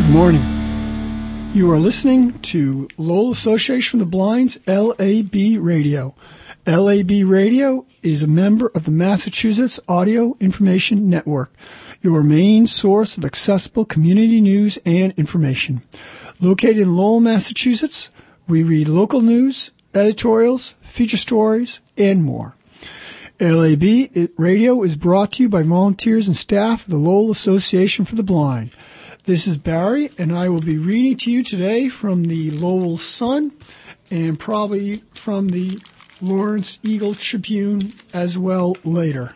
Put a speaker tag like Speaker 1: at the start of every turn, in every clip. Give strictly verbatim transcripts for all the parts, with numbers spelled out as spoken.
Speaker 1: Good morning. You are listening to Lowell Association of the Blind's L A B Radio. L A B Radio is a member of the Massachusetts Audio Information Network, your main source of accessible community news and information. Located in Lowell, Massachusetts, we read local news, editorials, feature stories, and more. L A B Radio is brought to you by volunteers and staff of the Lowell Association for the Blind. This is Barry, and I will be reading to you today from the Lowell Sun and probably from the Lawrence Eagle Tribune as well later.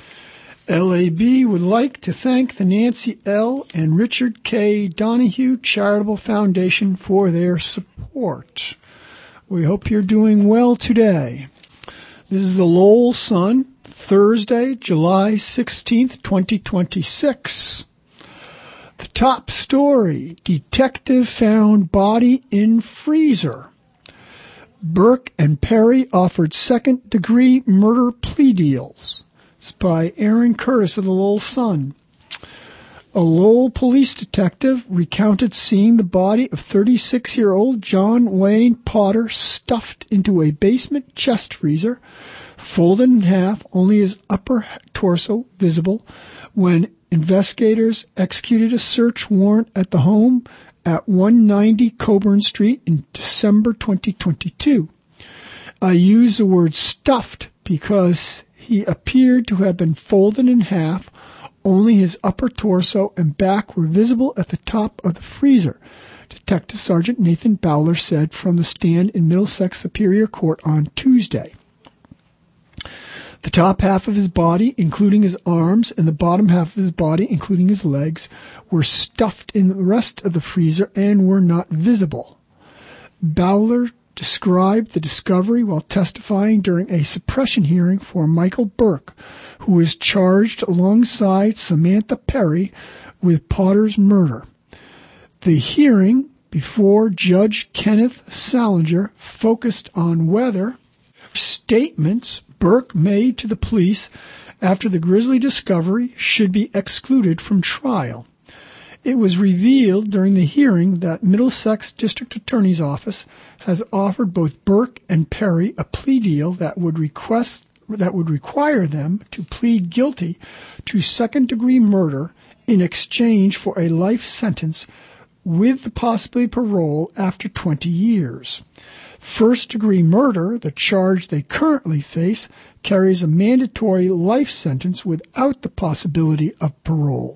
Speaker 1: L A B would like to thank the Nancy L. and Richard K. Donahue Charitable Foundation for their support. We hope you're doing well today. This is the Lowell Sun, Thursday, July sixteenth, twenty twenty-six. The top story, detective found body in freezer. Burke and Perry offered second-degree murder plea deals. It's by Aaron Curtis of the Lowell Sun. A Lowell police detective recounted seeing the body of thirty-six-year-old John Wayne Potter stuffed into a basement chest freezer, folded in half, only his upper torso visible, when investigators executed a search warrant at the home at one ninety Coburn Street in December twenty twenty-two. I use the word stuffed because he appeared to have been folded in half. Only his upper torso and back were visible at the top of the freezer, Detective Sergeant Nathan Bowler said from the stand in Middlesex Superior Court on Tuesday. The top half of his body, including his arms, and the bottom half of his body, including his legs, were stuffed in the rest of the freezer and were not visible. Bowler described the discovery while testifying during a suppression hearing for Michael Burke, who was charged alongside Samantha Perry with Potter's murder. The hearing before Judge Kenneth Salinger focused on whether statements Burke made to the police after the grisly discovery should be excluded from trial. It was revealed during the hearing that Middlesex District Attorney's Office has offered both Burke and Perry a plea deal that would request that would require them to plead guilty to second-degree murder in exchange for a life sentence with the possibility of parole after twenty years. First-degree murder, the charge they currently face, carries a mandatory life sentence without the possibility of parole.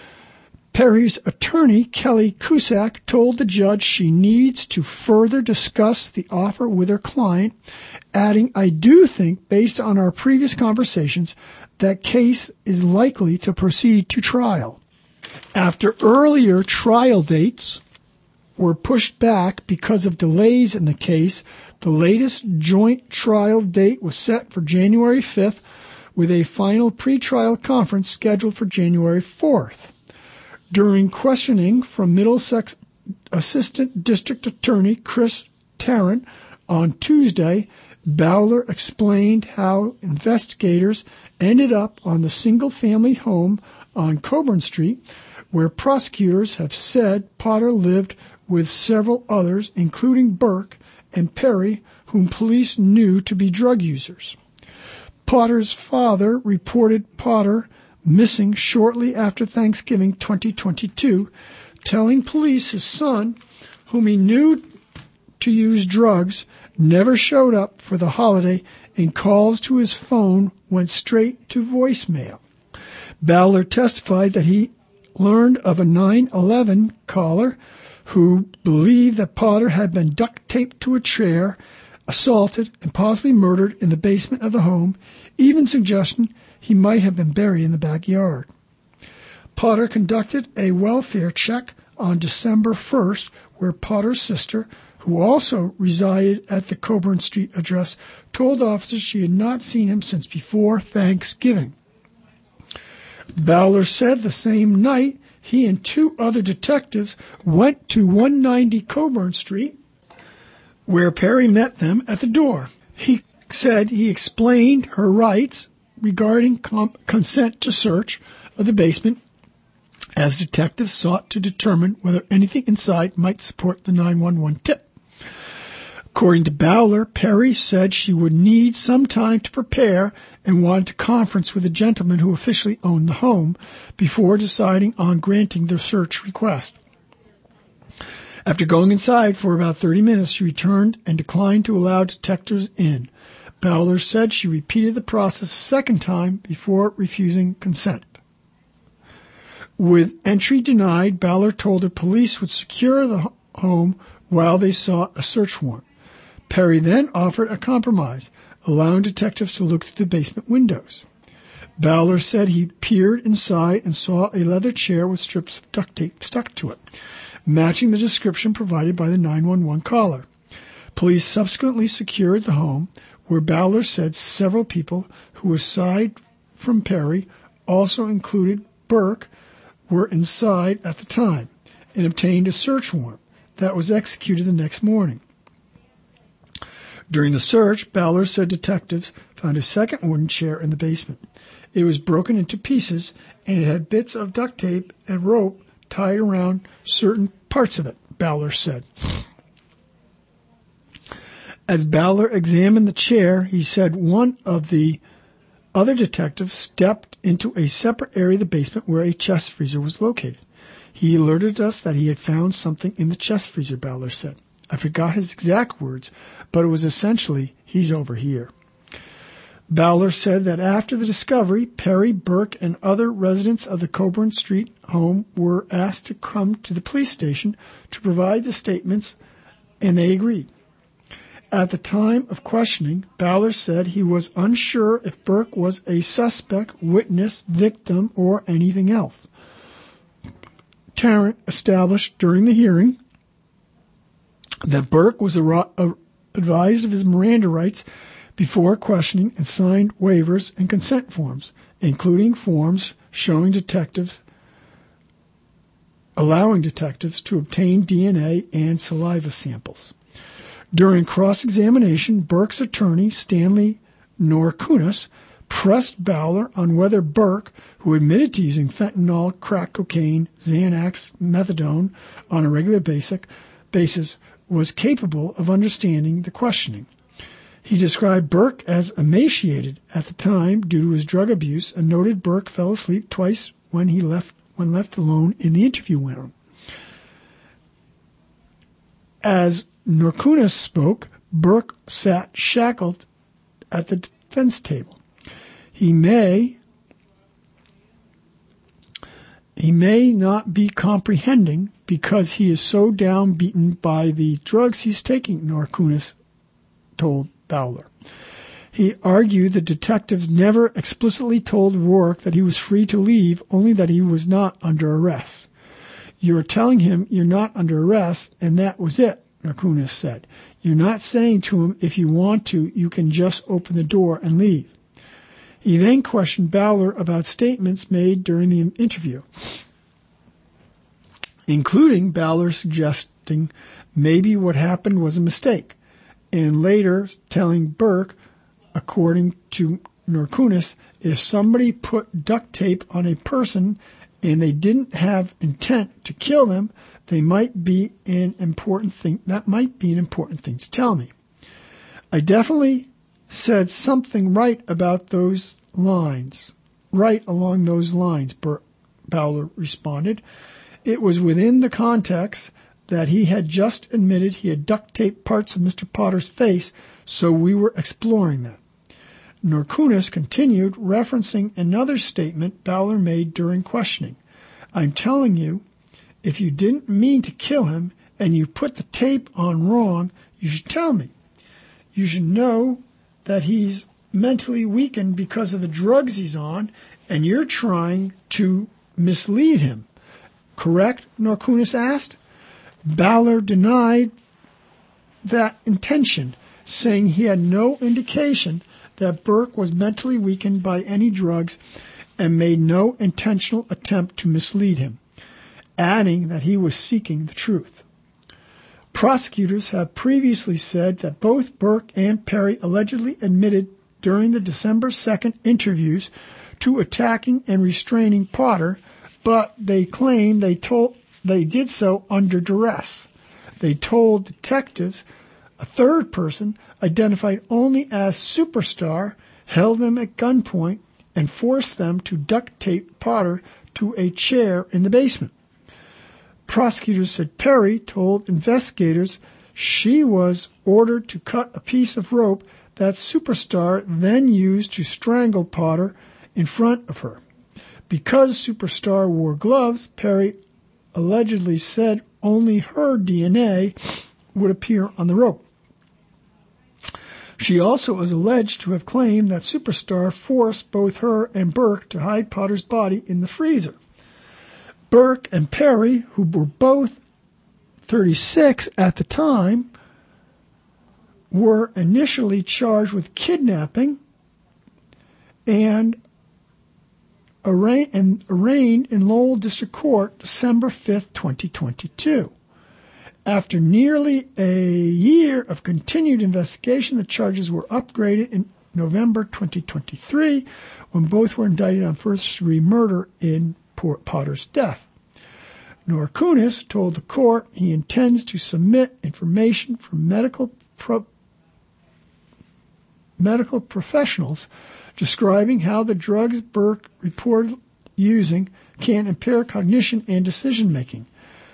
Speaker 1: Perry's attorney, Kelly Cusack, told the judge she needs to further discuss the offer with her client, adding, "I do think, based on our previous conversations, that case is likely to proceed to trial." After earlier trial dates were pushed back because of delays in the case, the latest joint trial date was set for January fifth, with a final pretrial conference scheduled for January fourth. During questioning from Middlesex Assistant District Attorney Chris Tarrant on Tuesday, Bowler explained how investigators ended up on the single-family home on Coburn Street, where prosecutors have said Potter lived with several others, including Burke and Perry, whom police knew to be drug users. Potter's father reported Potter missing shortly after Thanksgiving twenty twenty-two, telling police his son, whom he knew to use drugs, never showed up for the holiday, and calls to his phone went straight to voicemail. Bowler testified that he learned of a nine eleven caller who believed that Potter had been duct taped to a chair, assaulted, and possibly murdered in the basement of the home, even suggesting he might have been buried in the backyard. Potter conducted a welfare check on December first, where Potter's sister, who also resided at the Coburn Street address, told officers she had not seen him since before Thanksgiving. Bowler said the same night he and two other detectives went to one ninety Coburn Street, where Perry met them at the door. He said he explained her rights regarding com- consent to search of the basement as detectives sought to determine whether anything inside might support the nine one one tip. According to Bowler, Perry said she would need some time to prepare and wanted to conference with the gentleman who officially owned the home before deciding on granting the search request. After going inside for about thirty minutes, she returned and declined to allow detectives in. Bowler said she repeated the process a second time before refusing consent. With entry denied, Bowler told her police would secure the home while they sought a search warrant. Perry then offered a compromise, allowing detectives to look through the basement windows. Bowler said he peered inside and saw a leather chair with strips of duct tape stuck to it, matching the description provided by the nine one one caller. Police subsequently secured the home, where Bowler said several people who, aside from Perry, also included Burke, were inside at the time, and obtained a search warrant that was executed the next morning. During the search, Bowler said detectives found a second wooden chair in the basement. It was broken into pieces, and it had bits of duct tape and rope tied around certain parts of it, Bowler said. As Bowler examined the chair, he said one of the other detectives stepped into a separate area of the basement where a chest freezer was located. He alerted us that he had found something in the chest freezer, Bowler said. I forgot his exact words, but it was essentially, he's over here. Bowler said that after the discovery, Perry, Burke, and other residents of the Coburn Street home were asked to come to the police station to provide the statements, and they agreed. At the time of questioning, Bowler said he was unsure if Burke was a suspect, witness, victim, or anything else. Tarrant established during the hearing that Burke was advised of his Miranda rights before questioning and signed waivers and consent forms, including forms showing detectives, allowing detectives to obtain D N A and saliva samples. During cross-examination, Burke's attorney, Stanley Norkunas, pressed Bowler on whether Burke, who admitted to using fentanyl, crack cocaine, Xanax, methadone on a regular basic basis, was capable of understanding the questioning. He described Burke as emaciated at the time due to his drug abuse and noted Burke fell asleep twice when he left when left alone in the interview room. As Norkunas spoke, Burke sat shackled at the defense table. He may he may not be comprehending because he is so downbeaten by the drugs he's taking, Norkunas told Bowler. He argued the detectives never explicitly told Rourke that he was free to leave, only that he was not under arrest. You're telling him you're not under arrest, and that was it, Norkunas said. You're not saying to him if you want to, you can just open the door and leave. He then questioned Bowler about statements made during the interview, including Bowler suggesting maybe what happened was a mistake, and later telling Burke, according to Norkunas, if somebody put duct tape on a person and they didn't have intent to kill them, they might be an important thing. That might be an important thing to tell me. I definitely said something right about those lines, right along those lines, Burke, Bowler responded. It was within the context that he had just admitted he had duct taped parts of Mister Potter's face, so we were exploring that. Norkunas continued, referencing another statement Bowler made during questioning. I'm telling you, if you didn't mean to kill him and you put the tape on wrong, you should tell me. You should know that he's mentally weakened because of the drugs he's on, and you're trying to mislead him. Correct? Norkunas asked. Bowler denied that intention, saying he had no indication that Burke was mentally weakened by any drugs and made no intentional attempt to mislead him, adding that he was seeking the truth. Prosecutors have previously said that both Burke and Perry allegedly admitted during the December second interviews to attacking and restraining Potter but they claim they told they did so under duress. They told detectives a third person, identified only as Superstar, held them at gunpoint and forced them to duct tape Potter to a chair in the basement. Prosecutors said Perry told investigators she was ordered to cut a piece of rope that Superstar then used to strangle Potter in front of her. Because Superstar wore gloves, Perry allegedly said only her D N A would appear on the rope. She also is alleged to have claimed that Superstar forced both her and Burke to hide Potter's body in the freezer. Burke and Perry, who were both thirty-six at the time, were initially charged with kidnapping and arraigned, and arraigned in Lowell District Court December fifth, twenty twenty-two. After nearly a year of continued investigation, the charges were upgraded in November twenty twenty-three, when both were indicted on first-degree murder in Potter's death. Norkunis told the court he intends to submit information from medical pro- medical professionals describing how the drugs Burke reported using can impair cognition and decision-making.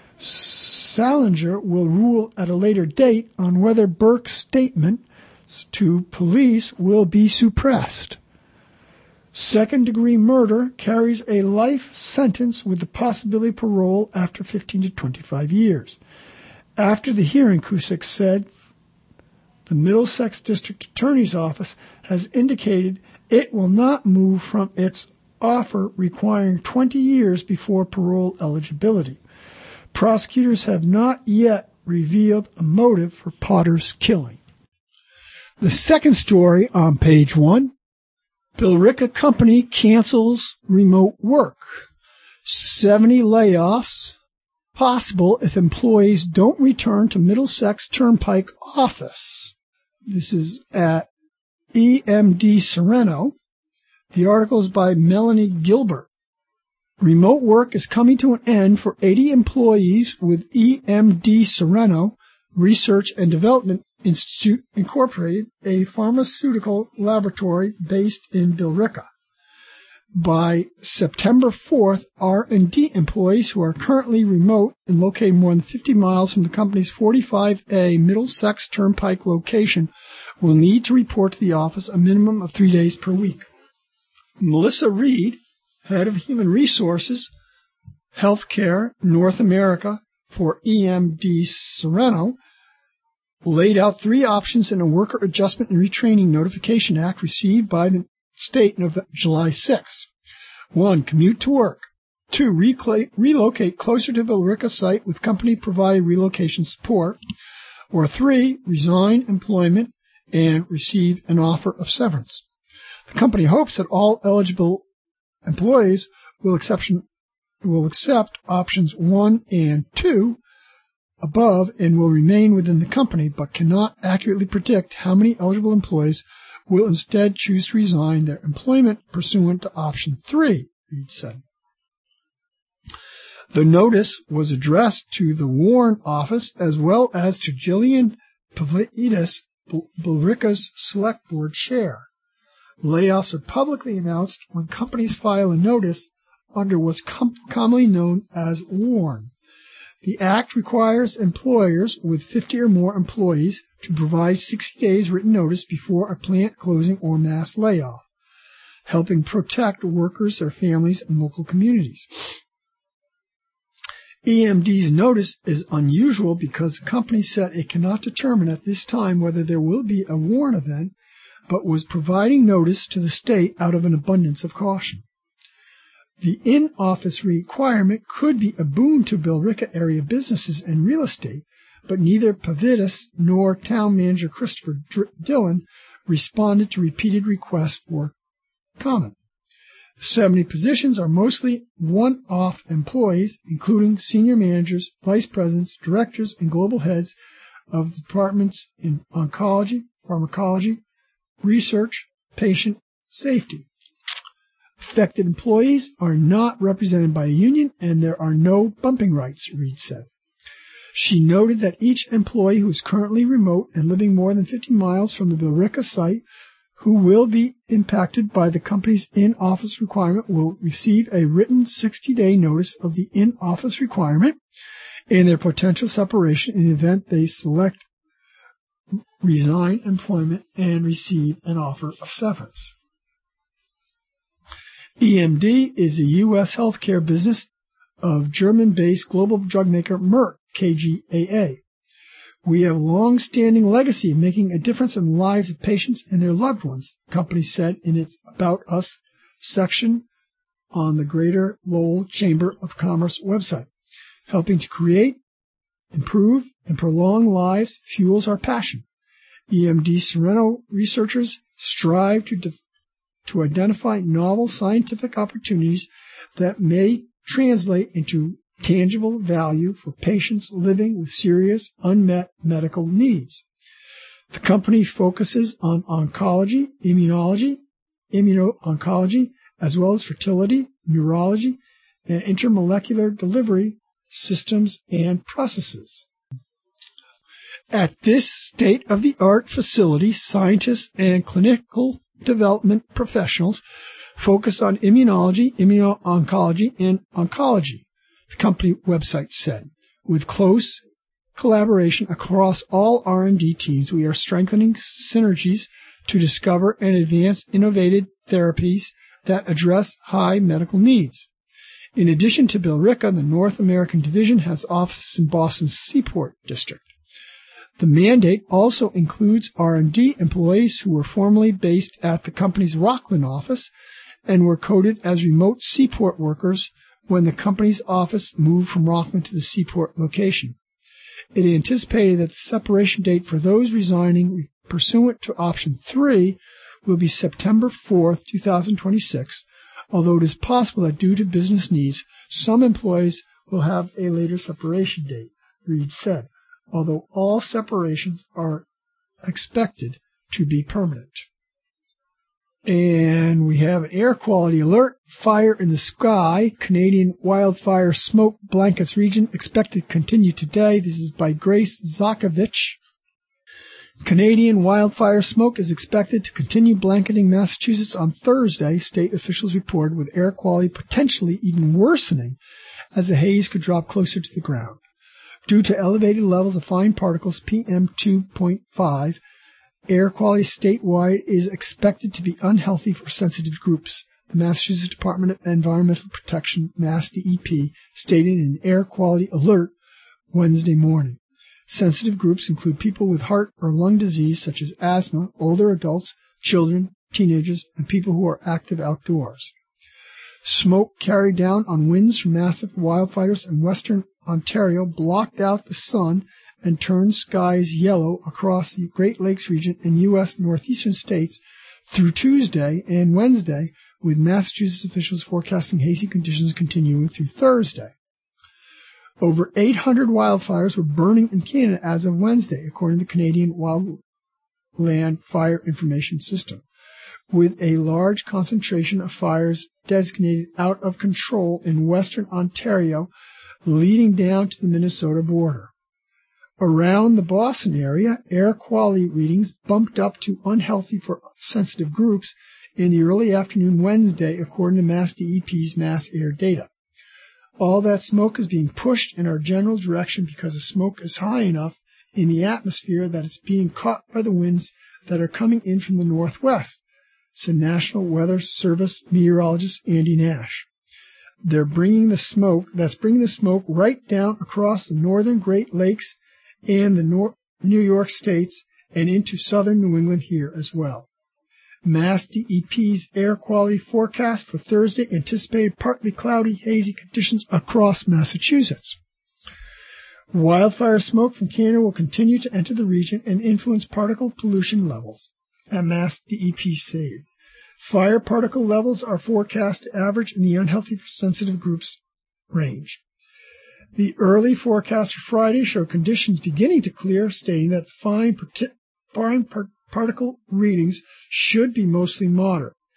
Speaker 1: Salinger will rule at a later date on whether Burke's statement to police will be suppressed. Second-degree murder carries a life sentence with the possibility of parole after fifteen to twenty-five years. After the hearing, Cusick said the Middlesex District Attorney's Office has indicated it will not move from its offer requiring twenty years before parole eligibility. Prosecutors have not yet revealed a motive for Potter's killing. The second story on page one, Billerica Company cancels remote work. seventy layoffs possible if employees don't return to Middlesex Turnpike office. This is at E M D Sereno. The article is by Melanie Gilbert. Remote work is coming to an end for eighty employees with E M D Sereno Research and Development Institute Incorporated, a pharmaceutical laboratory based in Billerica. By September fourth, R and D employees who are currently remote and located more than fifty miles from the company's forty-five A Middlesex Turnpike location will need to report to the office a minimum of three days per week. Melissa Reed, Head of Human Resources, Healthcare North America for E M D Sereno, laid out three options in a Worker Adjustment and Retraining Notification Act received by the state on July sixth. One, commute to work. Two, recla- relocate closer to Billerica site with company-provided relocation support. Or three, resign employment and receive an offer of severance. The company hopes that all eligible employees will accept, will accept options one and two above and will remain within the company, but cannot accurately predict how many eligible employees will instead choose to resign their employment pursuant to option three, Reed said. The notice was addressed to the Warren office as well as to Jillian Pavidis, Billerica's select board chair. Layoffs are publicly announced when companies file a notice under what's com- commonly known as WARN. The Act requires employers with fifty or more employees to provide sixty days written notice before a plant closing or mass layoff, helping protect workers, their families, and local communities. E M D's notice is unusual because the company said it cannot determine at this time whether there will be a WARN event, but was providing notice to the state out of an abundance of caution. The in-office requirement could be a boon to Billerica area businesses and real estate, but neither Pavidis nor town manager Christopher Dillon responded to repeated requests for comment. The seventy positions are mostly one-off employees, including senior managers, vice presidents, directors, and global heads of departments in oncology, pharmacology, research, patient safety. Affected employees are not represented by a union, and there are no bumping rights, Reed said. She noted that each employee who is currently remote and living more than fifty miles from the Billerica site who will be impacted by the company's in-office requirement will receive a written sixty-day notice of the in-office requirement and their potential separation in the event they select resign employment and receive an offer of severance. E M D is a U S healthcare business of German-based global drug maker Merck K G A A. We have a long-standing legacy of making a difference in the lives of patients and their loved ones, the company said in its About Us section on the Greater Lowell Chamber of Commerce website. Helping to create, improve, and prolong lives fuels our passion. E M D Sorrento researchers strive to, def- to identify novel scientific opportunities that may translate into tangible value for patients living with serious unmet medical needs. The company focuses on oncology, immunology, immuno-oncology, as well as fertility, neurology, and intermolecular delivery systems and processes. At this state-of-the-art facility, scientists and clinical development professionals focus on immunology, immuno-oncology, and oncology, the company website said. With close collaboration across all R and D teams, we are strengthening synergies to discover and advance innovative therapies that address high medical needs. In addition to Billerica, the North American division has offices in Boston's Seaport District. The mandate also includes R and D employees who were formerly based at the company's Rockland office and were coded as remote Seaport workers when the company's office moved from Rockland to the Seaport location. It anticipated that the separation date for those resigning pursuant to option three will be September fourth, twenty twenty-six, although it is possible that due to business needs, some employees will have a later separation date, Reed said, although all separations are expected to be permanent. And we have an air quality alert. Fire in the sky. Canadian wildfire smoke blankets region expected to continue today. This is by Grace Zakovich. Canadian wildfire smoke is expected to continue blanketing Massachusetts on Thursday, state officials reported, with air quality potentially even worsening as the haze could drop closer to the ground. Due to elevated levels of fine particles, P M two point five, air quality statewide is expected to be unhealthy for sensitive groups, the Massachusetts Department of Environmental Protection, Mass D E P, stated in an air quality alert Wednesday morning. Sensitive groups include people with heart or lung disease such as asthma, older adults, children, teenagers, and people who are active outdoors. Smoke carried down on winds from massive wildfires in western Ontario blocked out the sun and turned skies yellow across the Great Lakes region and U S northeastern states through Tuesday and Wednesday, with Massachusetts officials forecasting hazy conditions continuing through Thursday. Over eight hundred wildfires were burning in Canada as of Wednesday, according to the Canadian Wildland Fire Information System, with a large concentration of fires designated out of control in western Ontario, leading down to the Minnesota border. Around the Boston area, air quality readings bumped up to unhealthy for sensitive groups in the early afternoon Wednesday, according to Mass D E P's mass air data. All that smoke is being pushed in our general direction because the smoke is high enough in the atmosphere that it's being caught by the winds that are coming in from the northwest, said National Weather Service meteorologist Andy Nash. They're bringing the smoke, that's bringing the smoke right down across the northern Great Lakes and the Nor- New York states and into southern New England here as well. Mass D E P's air quality forecast for Thursday anticipated partly cloudy, hazy conditions across Massachusetts. Wildfire smoke from Canada will continue to enter the region and influence particle pollution levels, at Mass D E P said. Fire particle levels are forecast to average in the unhealthy for sensitive groups range. The early forecast for Friday showed conditions beginning to clear, stating that fine, parti- fine par- particle readings should be mostly moderate.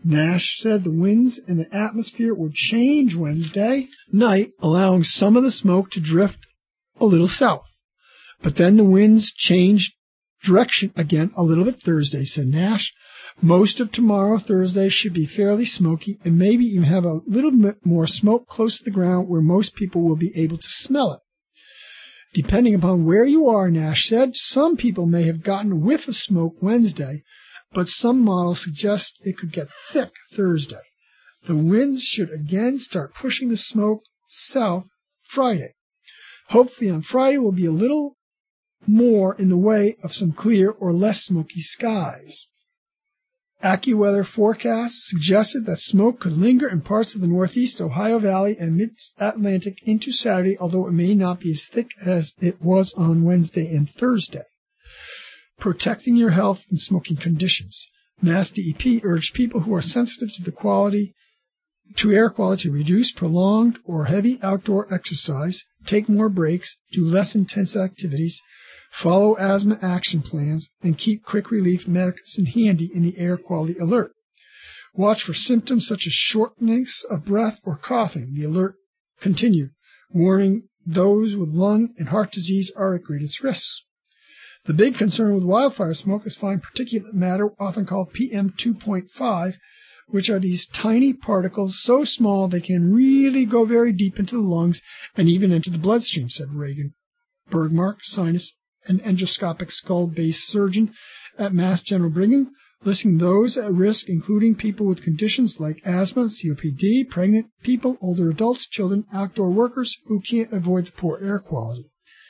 Speaker 1: Nash said the winds in the atmosphere would change Wednesday night, allowing some of the smoke to drift a little south. But then the winds changed direction again a little bit Thursday, said Nash. Most of tomorrow, Thursday, should be fairly smoky and maybe even have a little bit more smoke close to the ground where most people will be able to smell it. Depending upon where you are, Nash said, some people may have gotten a whiff of smoke Wednesday, but some models suggest it could get thick Thursday. The winds should again start pushing the smoke south Friday. Hopefully on Friday will be a little more in the way of some clear or less smoky skies. AccuWeather forecasts suggested that smoke could linger in parts of the Northeast Ohio Valley and Mid-Atlantic into Saturday, although it may not be as thick as it was on Wednesday and Thursday. Protecting your health in smoking conditions. Mass D E P urged people who are sensitive to the quality to air quality to reduce prolonged or heavy outdoor exercise, take more breaks, do less intense activities, follow asthma action plans, and keep quick relief medicine handy in the air quality alert. Watch for symptoms such as shortness of breath or coughing. The alert continued, warning those with lung and heart disease are at greatest risk. The big concern with wildfire smoke is fine particulate matter, often called P M two point five, which are these tiny particles so small they can really go very deep into the lungs and even into the bloodstream, said Reagan Bergmark, sinus and endoscopic skull-based surgeon at Mass General Brigham, listing those at risk, including people with conditions like asthma, C O P D, pregnant people, older adults, children, outdoor workers who can't avoid the poor air quality.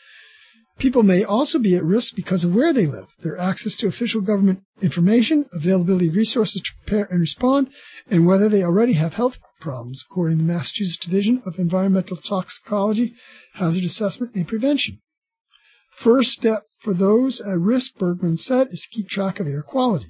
Speaker 1: People may also be at risk because of where they live, their access to official government information, availability of resources to prepare and respond, and whether they already have health problems, according to the Massachusetts Division of Environmental Toxicology, Hazard Assessment, and Prevention. First step for those at risk, Bergman said, is to keep track of air quality.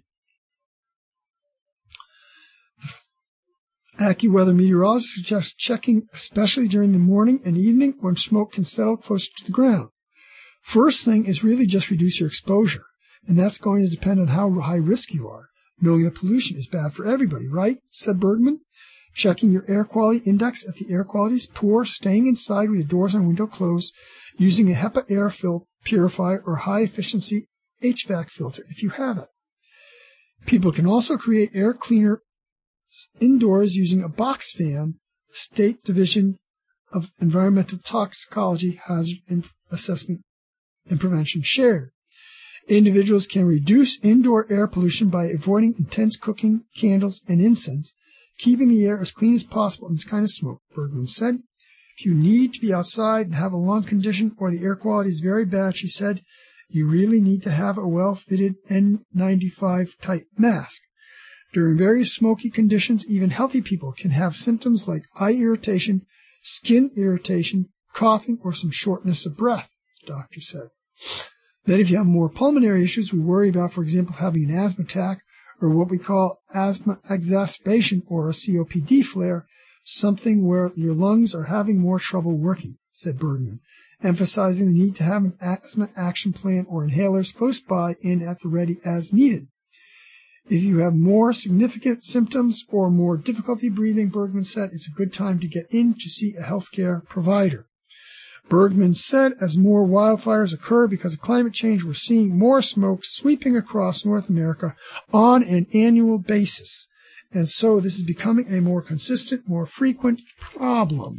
Speaker 1: AccuWeather meteorologists suggest checking, especially during the morning and evening when smoke can settle closer to the ground. First thing is really just reduce your exposure, and that's going to depend on how high risk you are. Knowing that pollution is bad for everybody, right? Said Bergman. Checking your air quality index if the air quality is poor, staying inside with your doors and window closed, using a HEPA air filter purifier or high-efficiency H V A C filter if you have it. People can also create air cleaner indoors using a box fan, the State Division of Environmental Toxicology, Hazard Assessment, and Prevention shared. Individuals can reduce indoor air pollution by avoiding intense cooking, candles, and incense, keeping the air as clean as possible in this kind of smoke, Bergman said. If you need to be outside and have a lung condition or the air quality is very bad, she said, you really need to have a well-fitted N ninety-five type mask. During very smoky conditions, even healthy people can have symptoms like eye irritation, skin irritation, coughing, or some shortness of breath, the doctor said. Then if you have more pulmonary issues, we worry about, for example, having an asthma attack or what we call asthma exacerbation or a C O P D flare, something where your lungs are having more trouble working, said Bergman, emphasizing the need to have an asthma action plan or inhalers close by and at the ready as needed. If you have more significant symptoms or more difficulty breathing, Bergman said, it's a good time to get in to see a healthcare provider. Bergman said, as more wildfires occur because of climate change, we're seeing more smoke sweeping across North America on an annual basis. And so this is becoming a more consistent, more frequent problem.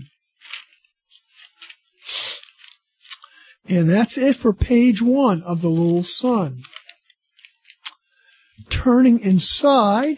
Speaker 1: And that's it for page one of the Lowell Sun. Turning inside,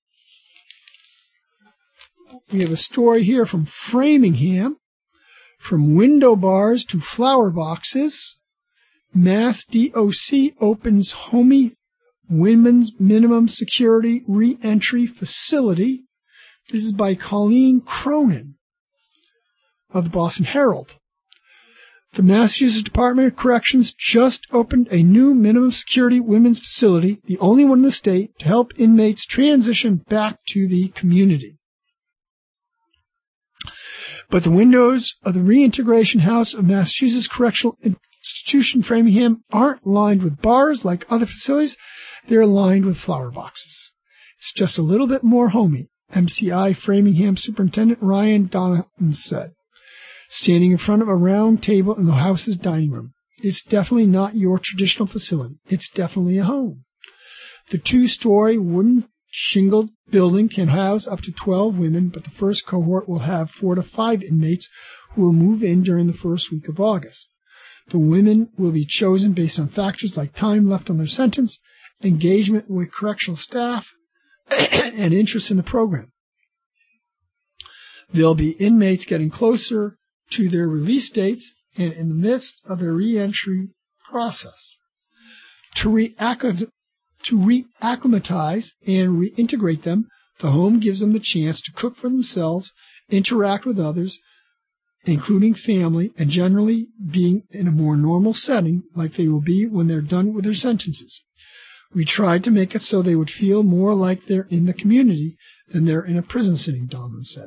Speaker 1: we have a story here from Framingham. From window bars to flower boxes, Mass D O C opens Homey Women's Minimum Security Re-Entry Facility. This is by Colleen Cronin of the Boston Herald. The Massachusetts Department of Corrections just opened a new minimum security women's facility, the only one in the state, to help inmates transition back to the community. But the windows of the Reintegration House of Massachusetts Correctional Institution, Framingham, aren't lined with bars like other facilities. They're lined with flower boxes. It's just a little bit more homey, M C I Framingham Superintendent Ryan Donovan said, standing in front of a round table in the house's dining room. It's definitely not your traditional facility. It's definitely a home. The two-story wooden shingled building can house up to twelve women, but the first cohort will have four to five inmates who will move in during the first week of August. The women will be chosen based on factors like time left on their sentence, engagement with correctional staff, and interest in the program. There'll be inmates getting closer to their release dates and in the midst of their reentry process. To reacclimatize To reacclimatize and reintegrate them, the home gives them the chance to cook for themselves, interact with others, including family, and generally being in a more normal setting like they will be when they're done with their sentences. We tried to make it so they would feel more like they're in the community than they're in a prison setting, Donovan said.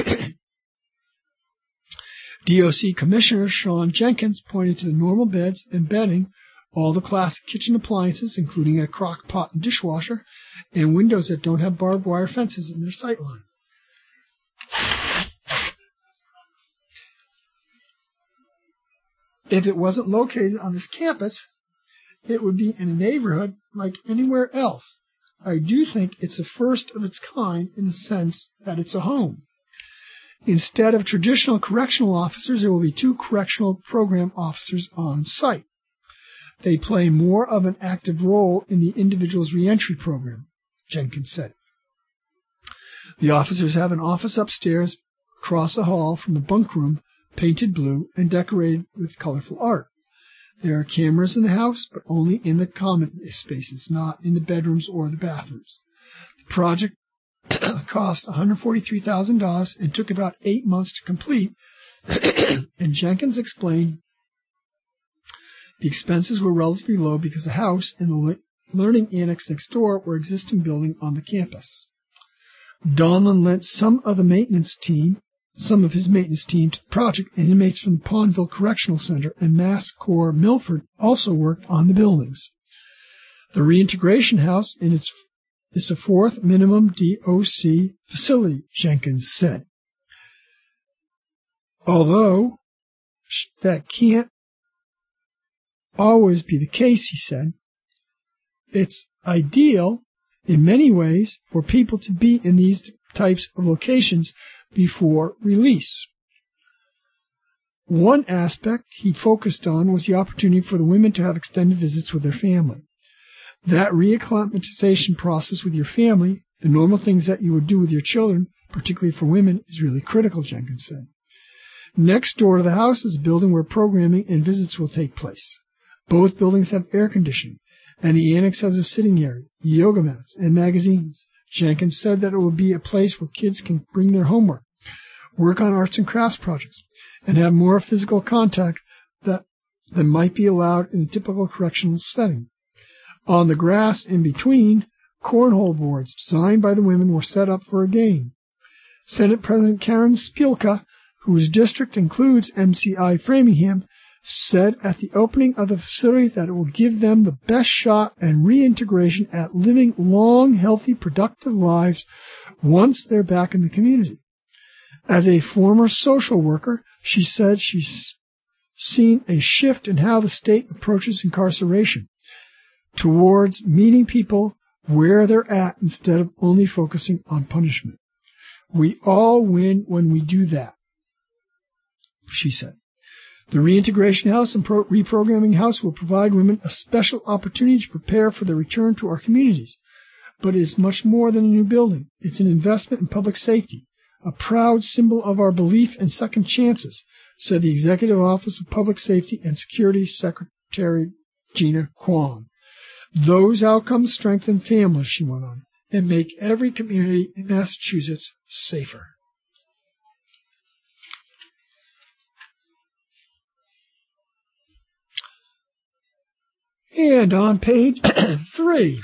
Speaker 1: D O C Commissioner Sean Jenkins pointed to the normal beds and bedding, all the classic kitchen appliances, including a crock pot and dishwasher, and windows that don't have barbed wire fences in their sightline. If it wasn't located on this campus, it would be in a neighborhood like anywhere else. I do think it's a first of its kind in the sense that it's a home. Instead of traditional correctional officers, there will be two correctional program officers on site. They play more of an active role in the individual's reentry program, Jenkins said. The officers have an office upstairs across the hall from the bunk room, painted blue and decorated with colorful art. There are cameras in the house, but only in the common spaces, not in the bedrooms or the bathrooms. The project cost one hundred forty-three thousand dollars and took about eight months to complete, and Jenkins explained the expenses were relatively low because the house and the learning annex next door were existing building on the campus. Donlan lent some of the maintenance team, some of his maintenance team to the project, and inmates from the Pondville Correctional Center and Mass Corps Milford also worked on the buildings. The reintegration house in its is a fourth minimum D O C facility, Jenkins said. Although that can't always be the case, he said, it's ideal in many ways for people to be in these types of locations before release. One aspect he focused on was the opportunity for the women to have extended visits with their family. That reacclimatization process with your family, the normal things that you would do with your children, particularly for women, is really critical, Jenkins said. Next door to the house is a building where programming and visits will take place. Both buildings have air conditioning, and the annex has a sitting area, yoga mats, and magazines. Jenkins said that it will be a place where kids can bring their homework, work on arts and crafts projects, and have more physical contact that, than might be allowed in a typical correctional setting. On the grass in between, cornhole boards designed by the women were set up for a game. Senate President Karen Spielka, whose district includes M C I Framingham, said at the opening of the facility that it will give them the best shot and reintegration at living long, healthy, productive lives once they're back in the community. As a former social worker, she said she's seen a shift in how the state approaches incarceration, towards meeting people where they're at instead of only focusing on punishment. We all win when we do that, she said. The reintegration house and pro- reprogramming house will provide women a special opportunity to prepare for their return to our communities. But it's much more than a new building. It's an investment in public safety, a proud symbol of our belief in second chances, said the Executive Office of Public Safety and Security Secretary Gina Kwan. Those outcomes strengthen families, she went on, and make every community in Massachusetts safer. And on page three,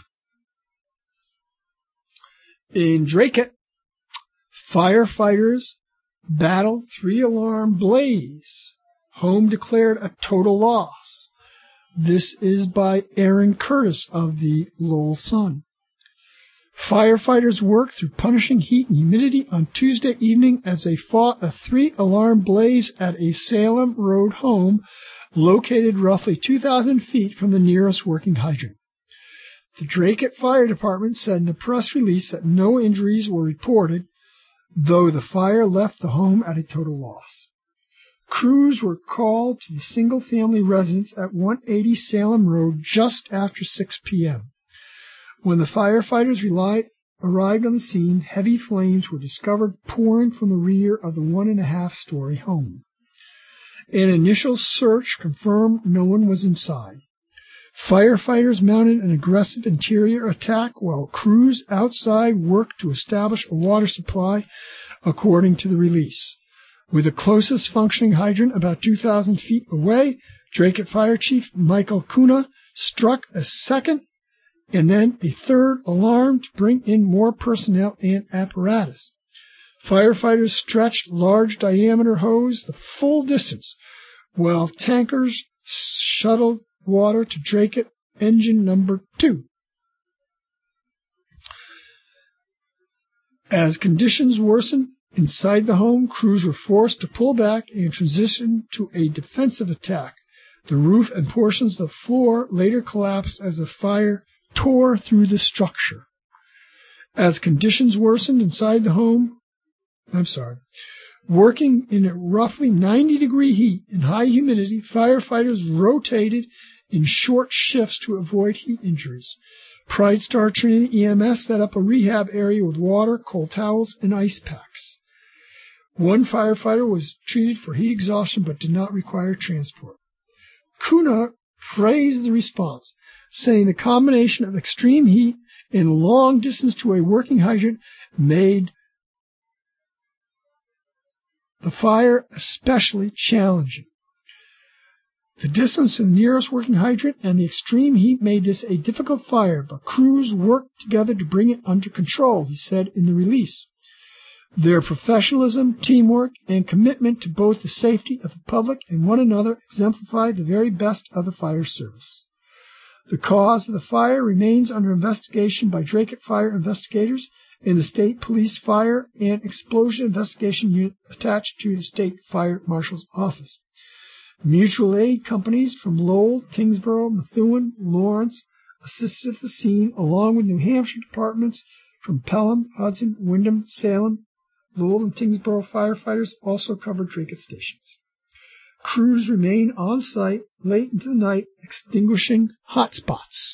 Speaker 1: in Dracut, firefighters battle three-alarm blaze. Home declared a total loss. This is by Aaron Curtis of the Lowell Sun. Firefighters worked through punishing heat and humidity on Tuesday evening as they fought a three-alarm blaze at a Salem Road home located roughly two thousand feet from the nearest working hydrant. The Dracut Fire Department said in a press release that no injuries were reported, though the fire left the home at a total loss. Crews were called to the single-family residence at one eighty Salem Road just after six p.m. When the firefighters relied, arrived on the scene, heavy flames were discovered pouring from the rear of the one-and-a-half-story home. An initial search confirmed no one was inside. Firefighters mounted an aggressive interior attack while crews outside worked to establish a water supply, according to the release. With the closest functioning hydrant about two thousand feet away, Dracut Fire Chief Michael Kuna struck a second and then a third alarm to bring in more personnel and apparatus. Firefighters stretched large-diameter hose the full distance, while tankers shuttled water to Dracut engine number two. As conditions worsened inside the home, crews were forced to pull back and transition to a defensive attack. The roof and portions of the floor later collapsed as the fire tore through the structure. As conditions worsened inside the home, I'm sorry, working in a roughly ninety-degree heat and high humidity, firefighters rotated in short shifts to avoid heat injuries. Pride Star Trinity E M S set up a rehab area with water, cold towels, and ice packs. One firefighter was treated for heat exhaustion but did not require transport. Kuna praised the response, saying the combination of extreme heat and long distance to a working hydrant made the fire especially challenging. The distance to the nearest working hydrant and the extreme heat made this a difficult fire, but crews worked together to bring it under control, he said in the release. Their professionalism, teamwork, and commitment to both the safety of the public and one another exemplified the very best of the fire service. The cause of the fire remains under investigation by Dracut Fire investigators and the State Police Fire and Explosion Investigation Unit attached to the State Fire Marshal's Office. Mutual aid companies from Lowell, Tyngsboro, Methuen, Lawrence assisted at the scene, along with New Hampshire departments from Pelham, Hudson, Windham, Salem. Lowell and Tyngsboro firefighters also covered Dracut stations. Crews remain on site late into the night, extinguishing hotspots.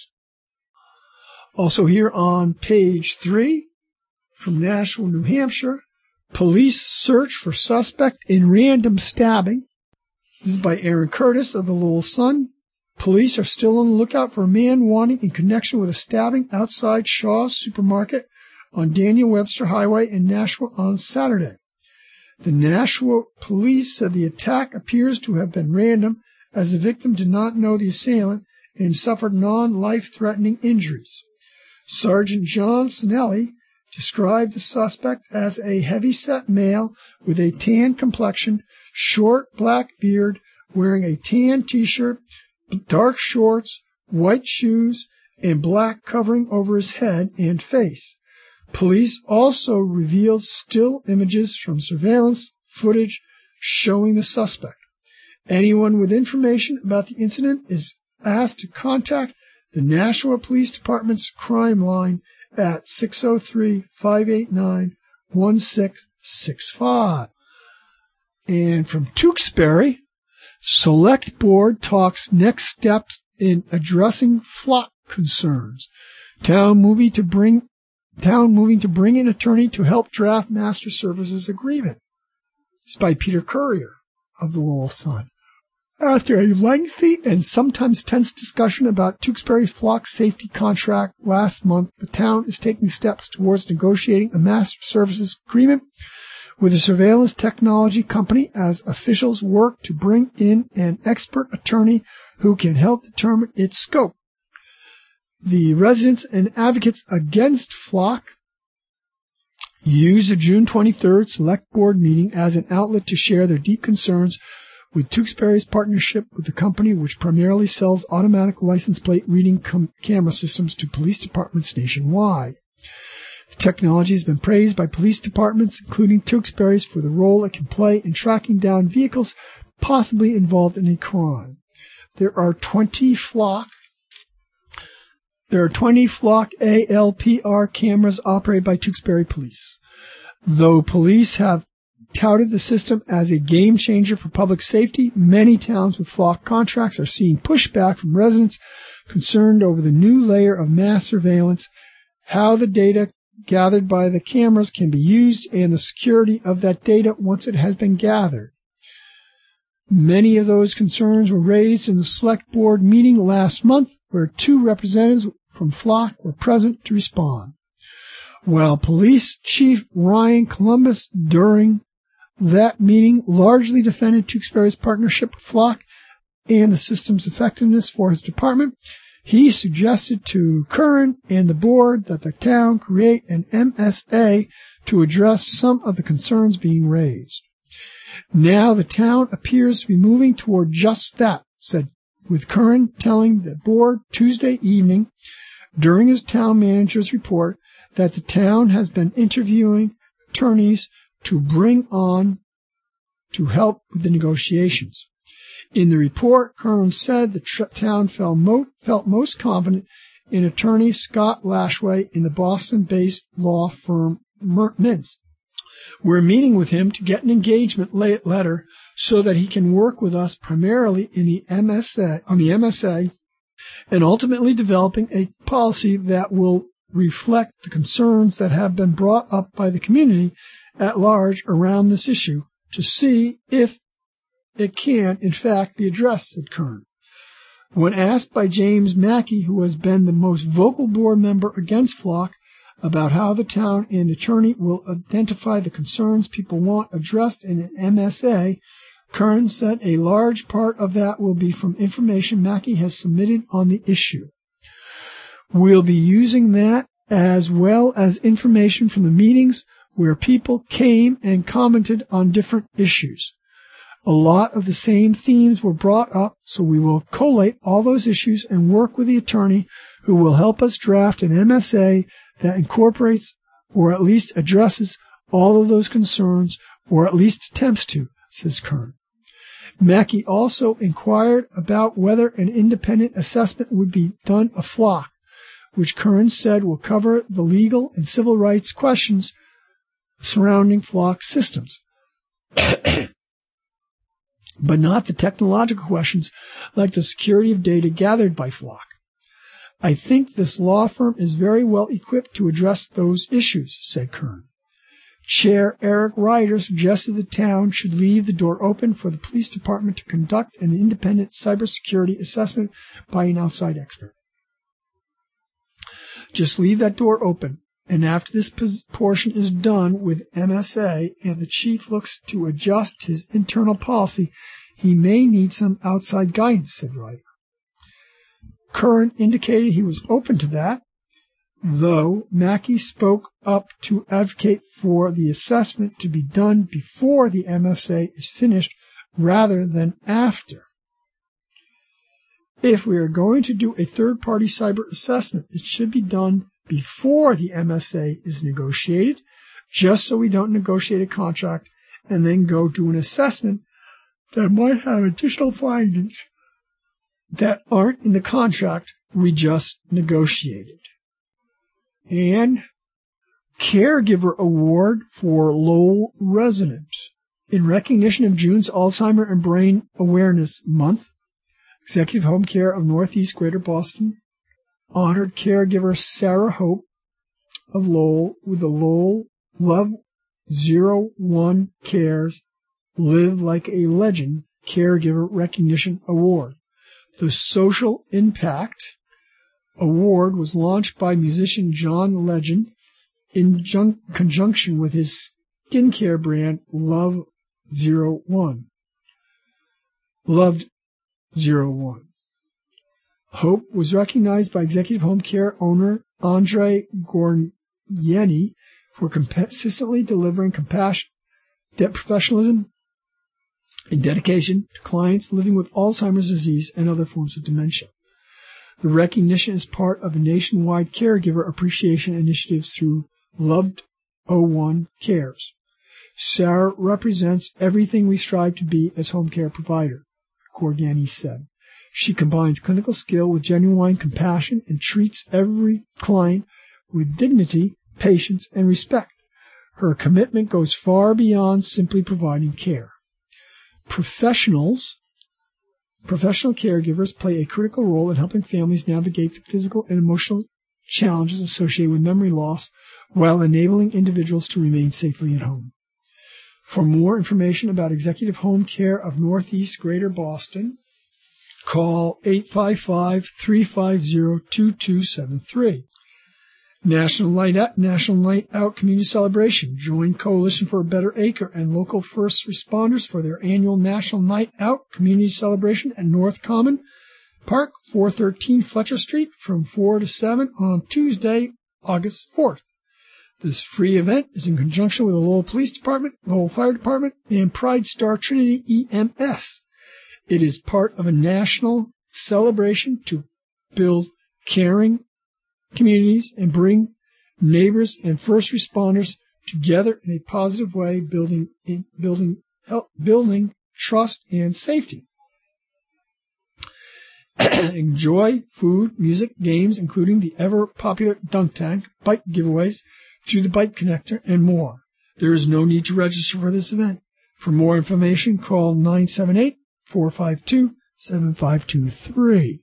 Speaker 1: Also here on page three, from Nashua, New Hampshire, police search for suspect in random stabbing. This is by Aaron Curtis of the Lowell Sun. Police are still on the lookout for a man wanting in connection with a stabbing outside Shaw's Supermarket on Daniel Webster Highway in Nashua on Saturday. The Nashua police said the attack appears to have been random, as the victim did not know the assailant and suffered non-life-threatening injuries. Sergeant John Sinelli described the suspect as a heavy-set male with a tan complexion, short black beard, wearing a tan T-shirt, dark shorts, white shoes, and black covering over his head and face. Police also revealed still images from surveillance footage showing the suspect. Anyone with information about the incident is asked to contact the Nashua Police Department's crime line at six oh three, five eight nine, one six six five. And from Tewksbury, Select Board talks next steps in addressing flock concerns. Town moving to bring town moving to bring an attorney to help draft master services agreement. It's by Peter Currier of the Lowell Sun. After a lengthy and sometimes tense discussion about Tewksbury's flock safety contract last month, the town is taking steps towards negotiating a master services agreement with a surveillance technology company as officials work to bring in an expert attorney who can help determine its scope. The residents and advocates against flock used the June twenty-third Select Board meeting as an outlet to share their deep concerns with Tewksbury's partnership with the company, which primarily sells automatic license plate reading com- camera systems to police departments nationwide. The technology has been praised by police departments, including Tewksbury's, for the role it can play in tracking down vehicles possibly involved in a crime. There are twenty flock There are twenty flock A L P R cameras operated by Tewksbury Police. Though police have touted the system as a game changer for public safety, many towns with flock contracts are seeing pushback from residents concerned over the new layer of mass surveillance, how the data gathered by the cameras can be used, and the security of that data once it has been gathered. Many of those concerns were raised in the select board meeting last month, where two representatives from Flock were present to respond. While Police Chief Ryan Columbus, during that meeting, largely defended Tewksbury's partnership with Flock and the system's effectiveness for his department, he suggested to Curran and the board that the town create an M S A to address some of the concerns being raised. Now the town appears to be moving toward just that, said, with Curran telling the board Tuesday evening during his town manager's report that the town has been interviewing attorneys to bring on to help with the negotiations. In the report, Curran said the tr- town felt, mo- felt most confident in attorney Scott Lashway in the Boston-based law firm Mintz. We're meeting with him to get an engagement letter so that he can work with us primarily in the M S A, on the M S A, and ultimately developing a policy that will reflect the concerns that have been brought up by the community at large around this issue to see if it can, in fact, be addressed, said Curran. When asked by James Mackey, who has been the most vocal board member against Flock, about how the town and the attorney will identify the concerns people want addressed in an M S A, Curran said a large part of that will be from information Mackey has submitted on the issue. We'll be using that as well as information from the meetings where people came and commented on different issues. A lot of the same themes were brought up, so we will collate all those issues and work with the attorney who will help us draft an M S A that incorporates or at least addresses all of those concerns, or at least attempts to, says Curran. Mackey also inquired about whether an independent assessment would be done of Flock, which Curran said will cover the legal and civil rights questions surrounding Flock systems, but not the technological questions like the security of data gathered by Flock. I think this law firm is very well equipped to address those issues, said Curran. Chair Eric Ryder suggested the town should leave the door open for the police department to conduct an independent cybersecurity assessment by an outside expert. Just leave that door open, and after this portion is done with M S A and the chief looks to adjust his internal policy, he may need some outside guidance, said Ryder. Curran indicated he was open to that, though Mackey spoke up to advocate for the assessment to be done before the M S A is finished rather than after. If we are going to do a third-party cyber assessment, it should be done before the M S A is negotiated, just so we don't negotiate a contract and then go do an assessment that might have additional findings that aren't in the contract we just negotiated. And Caregiver Award for Lowell residents. In recognition of June's Alzheimer and Brain Awareness Month, Executive Home Care of Northeast Greater Boston honored caregiver Sarah Hope of Lowell with the Lowell Love Zero One Cares Live Like a Legend Caregiver Recognition Award. The Social Impact Award was launched by musician John Legend in jun- conjunction with his skincare brand Love Zero One. Loved Zero One. Hope was recognized by Executive Home Care owner Andre Gornieni for consistently delivering compassion, professionalism, and dedication to clients living with Alzheimer's disease and other forms of dementia. The recognition is part of a nationwide caregiver appreciation initiatives through Loved oh one Cares. Sarah represents everything we strive to be as home care provider, Gorgani said. She combines clinical skill with genuine compassion and treats every client with dignity, patience, and respect. Her commitment goes far beyond simply providing care. Professionals, professional caregivers play a critical role in helping families navigate the physical and emotional challenges associated with memory loss while enabling individuals to remain safely at home. For more information about Executive Home Care of Northeast Greater Boston, call eight five five, three five zero, two two seven three. National Night Out, National Night Out Community Celebration. Join Coalition for a Better Acre and local first responders for their annual National Night Out Community Celebration at North Common Park, four thirteen Fletcher Street, from four to seven on Tuesday, August fourth. This free event is in conjunction with the Lowell Police Department, Lowell Fire Department, and Pride Star Trinity E M S. It is part of a national celebration to build caring communities and bring neighbors and first responders together in a positive way, building in, building help, building trust and safety. Enjoy food, music, games, including the ever-popular dunk tank, bike giveaways through the Bike Connector, and more. There is no need to register for this event. For more information, call nine seven eight, four five two, seven five two three.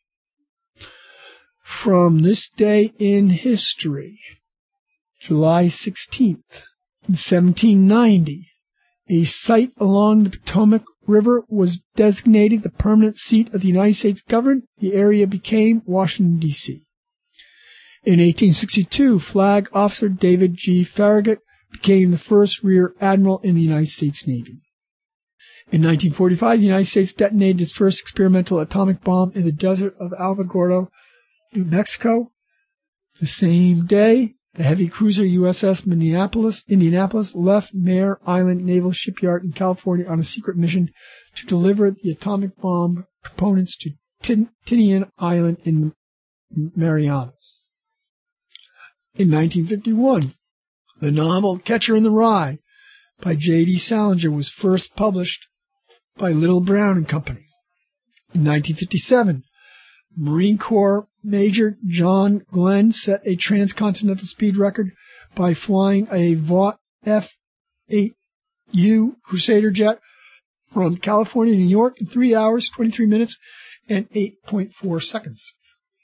Speaker 1: From this day in history, July sixteenth, in seventeen ninety, a site along the Potomac River was designated the permanent seat of the United States government. The area became Washington, D C In eighteen sixty-two, Flag Officer David G. Farragut became the first Rear Admiral in the United States Navy. In nineteen forty-five, the United States detonated its first experimental atomic bomb in the desert of Alamogordo, New Mexico. The same day, the heavy cruiser U S S Minneapolis, Indianapolis left Mare Island Naval Shipyard in California on a secret mission to deliver the atomic bomb components to Tin- Tinian Island in the Marianas. In nineteen fifty-one, the novel Catcher in the Rye by J D Salinger was first published by Little Brown and Company. In nineteen fifty-seven, Marine Corps Major John Glenn set a transcontinental speed record by flying a Vought F eight U Crusader jet from California to New York in three hours, twenty-three minutes, and eight point four seconds.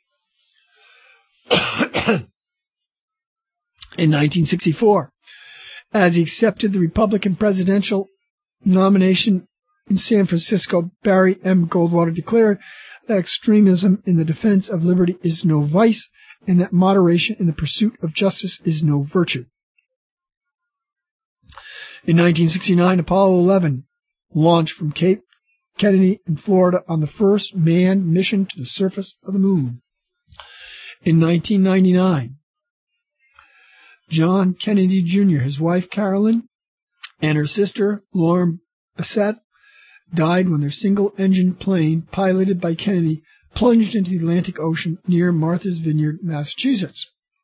Speaker 1: In nineteen sixty-four, as he accepted the Republican presidential nomination in San Francisco, Barry M. Goldwater declared that extremism in the defense of liberty is no vice, and that moderation in the pursuit of justice is no virtue. In nineteen sixty-nine, Apollo eleven launched from Cape Kennedy in Florida on the first manned mission to the surface of the moon. In nineteen ninety-nine, John Kennedy Junior, his wife Carolyn, and her sister Lauren Bassett died when their single-engine plane, piloted by Kennedy, plunged into the Atlantic Ocean near Martha's Vineyard, Massachusetts.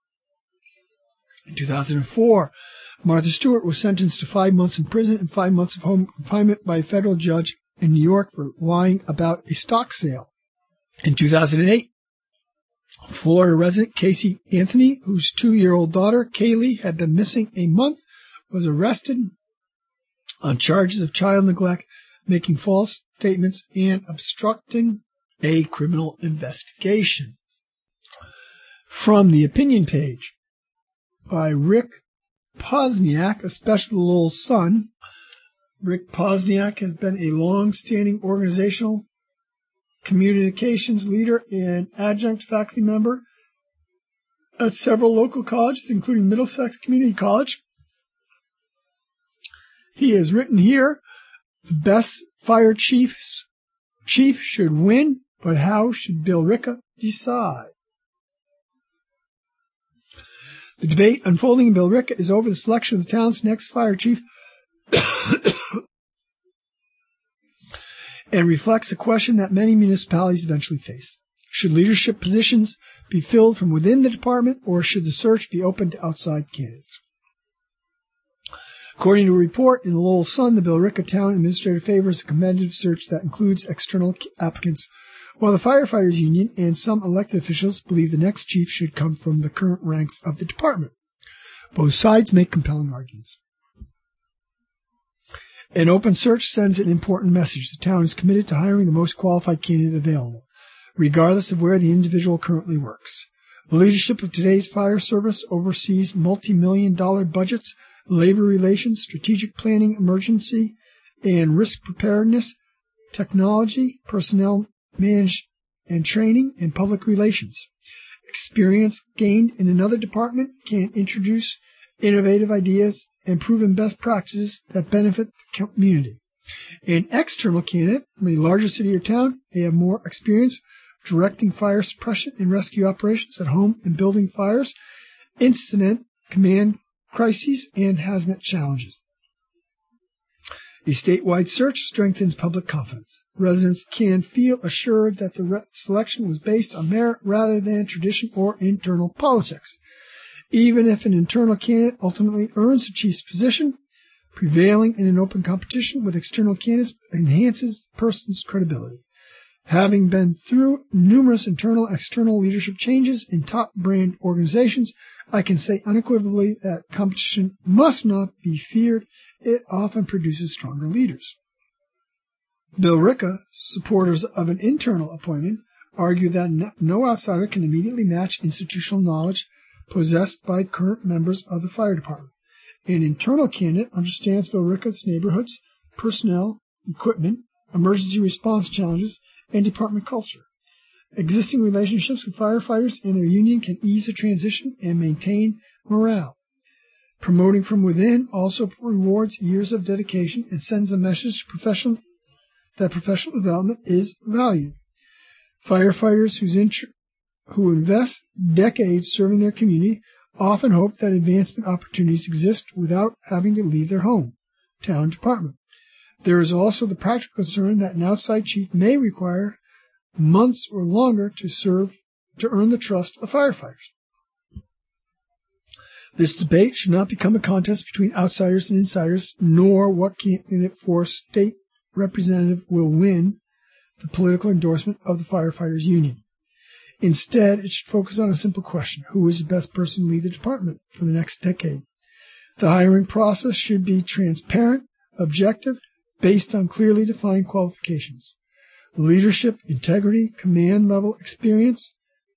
Speaker 1: In two thousand four, Martha Stewart was sentenced to five months in prison and five months of home confinement by a federal judge in New York for lying about a stock sale. In two thousand eight, Florida resident Casey Anthony, whose two-year-old daughter, Kaylee, had been missing a month, was arrested on charges of child neglect, making false statements, and obstructing a criminal investigation. From the opinion page by Rick Posniak, especially the Lowell Sun. Rick Posniak has been a long-standing organizational communications leader and adjunct faculty member at several local colleges, including Middlesex Community College. He has written here, the best fire chiefs, chief should win, but how should Billerica decide? The debate unfolding in Billerica is over the selection of the town's next fire chief and reflects a question that many municipalities eventually face. Should leadership positions be filled from within the department, or should the search be open to outside candidates? According to a report in the Lowell Sun, the Billerica Town Administrator favors a competitive search that includes external applicants, while the Firefighters Union and some elected officials believe the next chief should come from the current ranks of the department. Both sides make compelling arguments. An open search sends an important message. The town is committed to hiring the most qualified candidate available, regardless of where the individual currently works. The leadership of today's fire service oversees multi-million dollar budgets, labor relations, strategic planning, emergency and risk preparedness, technology, personnel management and training, and public relations. Experience gained in another department can introduce innovative ideas and proven best practices that benefit the community. An external candidate from a larger city or town may have more experience directing fire suppression and rescue operations at home and building fires, incident command crises, and hazmat challenges. A statewide search strengthens public confidence. Residents can feel assured that the re- selection was based on merit rather than tradition or internal politics. Even if an internal candidate ultimately earns the chief's position, prevailing in an open competition with external candidates enhances the person's credibility. Having been through numerous internal and external leadership changes in top brand organizations, I can say unequivocally that competition must not be feared. It often produces stronger leaders. Billerica supporters of an internal appointment argue that no outsider can immediately match institutional knowledge possessed by current members of the fire department. An internal candidate understands Billerica's neighborhoods, personnel, equipment, emergency response challenges, and department culture. Existing relationships with firefighters and their union can ease the transition and maintain morale. Promoting from within also rewards years of dedication and sends a message to professional that professional development is valued. Firefighters whose int- who invest decades serving their community often hope that advancement opportunities exist without having to leave their home, town, department. There is also the practical concern that an outside chief may require months or longer to serve to earn the trust of firefighters. This debate should not become a contest between outsiders and insiders, nor what candidate for state representative will win the political endorsement of the firefighters union. Instead, it should focus on a simple question: who is the best person to lead the department for the next decade? The hiring process should be transparent, objective, based on clearly defined qualifications. Leadership, integrity, command level experience,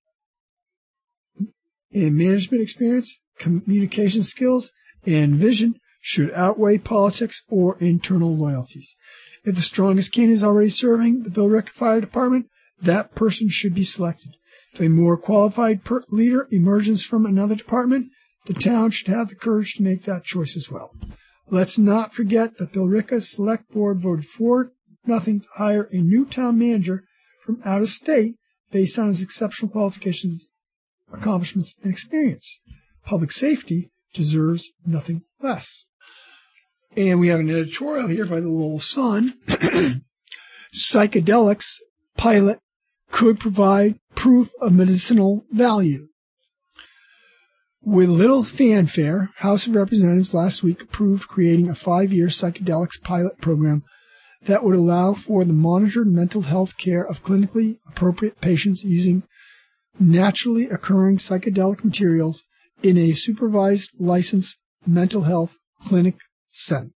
Speaker 1: and management experience, communication skills, and vision should outweigh politics or internal loyalties. If the strongest candidate is already serving the Billerica Fire Department, that person should be selected. If a more qualified per- leader emerges from another department, the town should have the courage to make that choice as well. Let's not forget that Billerica's select board voted for nothing to hire a new town manager from out of state based on his exceptional qualifications, accomplishments, and experience. Public safety deserves nothing less. And we have an editorial here by the Lowell Sun. Psychedelics pilot could provide proof of medicinal value. With little fanfare, House of Representatives last week approved creating a five-year psychedelics pilot program that would allow for the monitored mental health care of clinically appropriate patients using naturally occurring psychedelic materials in a supervised, licensed mental health clinic setting.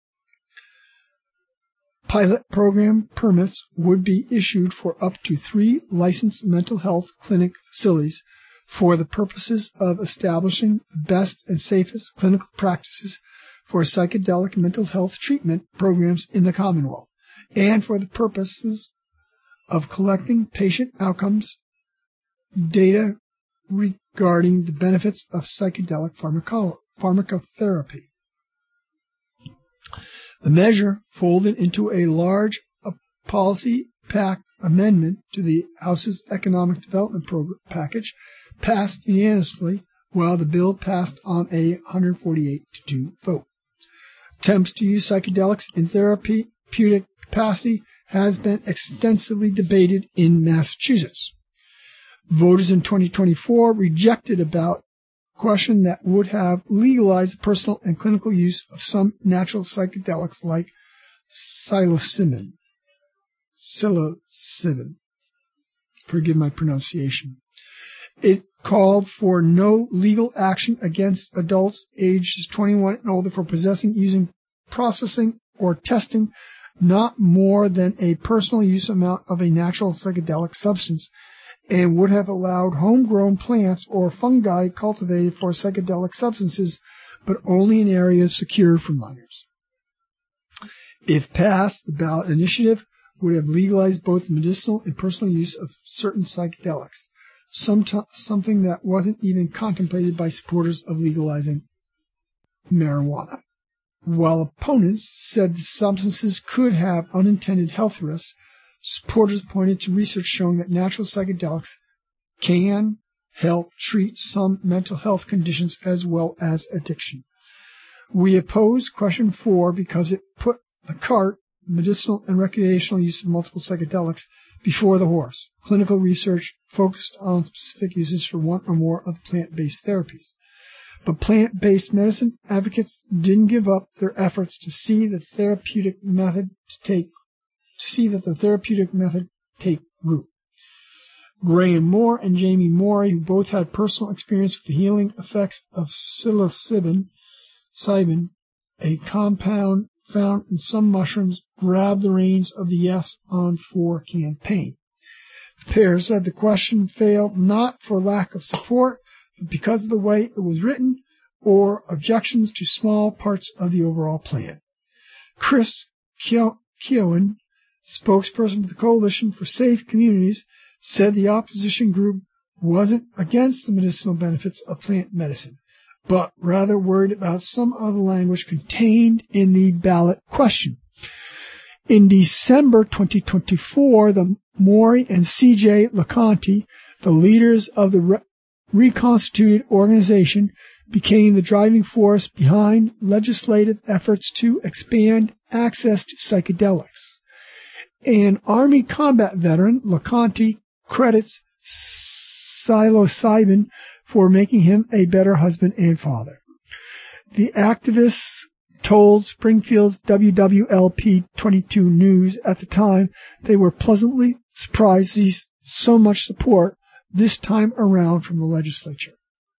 Speaker 1: Pilot program permits would be issued for up to three licensed mental health clinic facilities for the purposes of establishing the best and safest clinical practices for psychedelic mental health treatment programs in the Commonwealth, and for the purposes of collecting patient outcomes data regarding the benefits of psychedelic pharmaco- pharmacotherapy. The measure folded into a large uh, policy pack amendment to the House's Economic Development Program package passed unanimously, while the bill passed on a one hundred forty-eight to two vote. Attempts to use psychedelics in therapeutic capacity has been extensively debated in Massachusetts. Voters in twenty twenty-four rejected about question that would have legalized the personal and clinical use of some natural psychedelics like psilocybin. Psilocybin. Forgive my pronunciation. It called for no legal action against adults ages twenty-one and older for possessing, using, processing, or testing not more than a personal use amount of a natural psychedelic substance, and would have allowed homegrown plants or fungi cultivated for psychedelic substances, but only in areas secured from minors. If passed, the ballot initiative would have legalized both the medicinal and personal use of certain psychedelics, some t- something that wasn't even contemplated by supporters of legalizing marijuana. While opponents said the substances could have unintended health risks, supporters pointed to research showing that natural psychedelics can help treat some mental health conditions as well as addiction. We oppose question four because it put the cart, medicinal and recreational use of multiple psychedelics, before the horse. Clinical research focused on specific uses for one or more of the plant-based therapies. But plant-based medicine advocates didn't give up their efforts to see the therapeutic method to take to see that the therapeutic method take root. Graham Moore and Jamie Morey, who both had personal experience with the healing effects of psilocybin, cybin, a compound found in some mushrooms, grabbed the reins of the Yes on Four campaign. The pair said the question failed not for lack of support, but because of the way it was written or objections to small parts of the overall plan. Chris Keown, spokesperson for the Coalition for Safe Communities, said the opposition group wasn't against the medicinal benefits of plant medicine, but rather worried about some of the language contained in the ballot question. In December twenty twenty-four, the Morey and C J LeConte, the leaders of the re- reconstituted organization, became the driving force behind legislative efforts to expand access to psychedelics. An Army combat veteran, LeConte credits psilocybin for making him a better husband and father. The activists told Springfield's W W L P twenty-two News at the time they were pleasantly surprised to see so much support this time around from the legislature.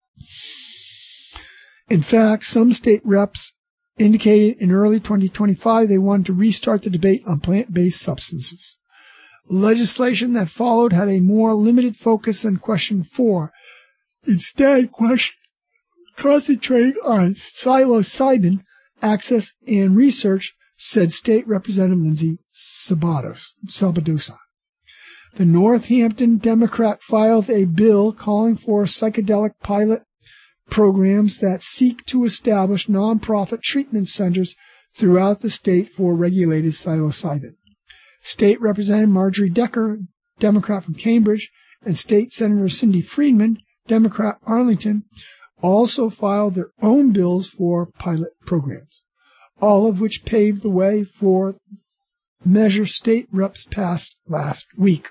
Speaker 1: In fact, some state reps indicated in early twenty twenty-five they wanted to restart the debate on plant-based substances. Legislation that followed had a more limited focus than question four. Instead, question concentrating on psilocybin access and research, said State Representative Lindsay Salbadosa. The Northampton Democrat filed a bill calling for psychedelic pilot programs that seek to establish nonprofit treatment centers throughout the state for regulated psilocybin. State Representative Marjorie Decker, Democrat from Cambridge, and State Senator Cindy Friedman, Democrat Arlington, also filed their own bills for pilot programs, all of which paved the way for measure state reps passed last week.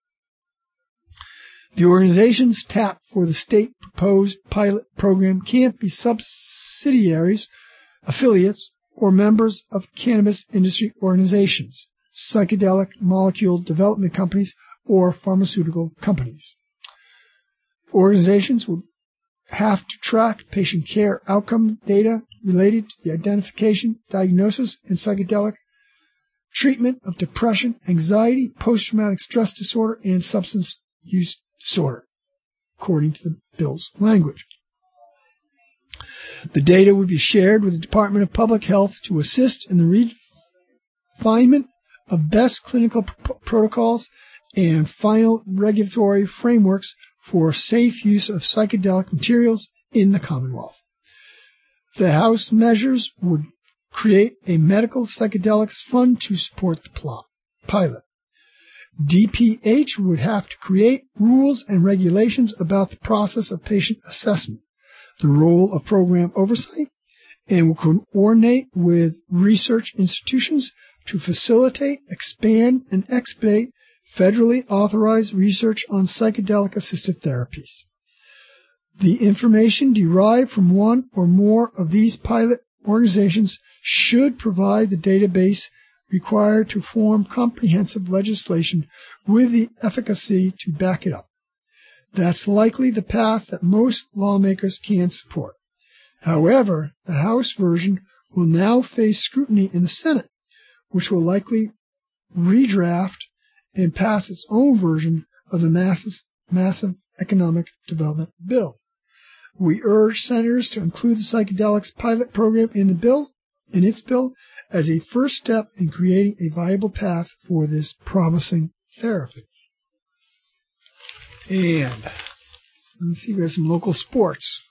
Speaker 1: The organizations tapped for the state proposed pilot program can't be subsidiaries, affiliates, or members of cannabis industry organizations, psychedelic molecule development companies, or pharmaceutical companies. Organizations would have to track patient care outcome data related to the identification, diagnosis, and psychedelic treatment of depression, anxiety, post-traumatic stress disorder, and substance use disorder, according to the bill's language. The data would be shared with the Department of Public Health to assist in the refinement of best clinical p- protocols and final regulatory frameworks for safe use of psychedelic materials in the Commonwealth. The House measures would create a medical psychedelics fund to support the plot, pilot. D P H would have to create rules and regulations about the process of patient assessment, the role of program oversight, and will coordinate with research institutions to facilitate, expand, and expedite federally authorized research on psychedelic-assisted therapies. The information derived from one or more of these pilot organizations should provide the database required to form comprehensive legislation with the efficacy to back it up. That's likely the path that most lawmakers can support. However, the House version will now face scrutiny in the Senate, which will likely redraft and pass its own version of the massive, massive economic development bill. We urge senators to include the psychedelics pilot program in the bill, in its bill, as a first step in creating a viable path for this promising therapy. And let's see, we have some local sports.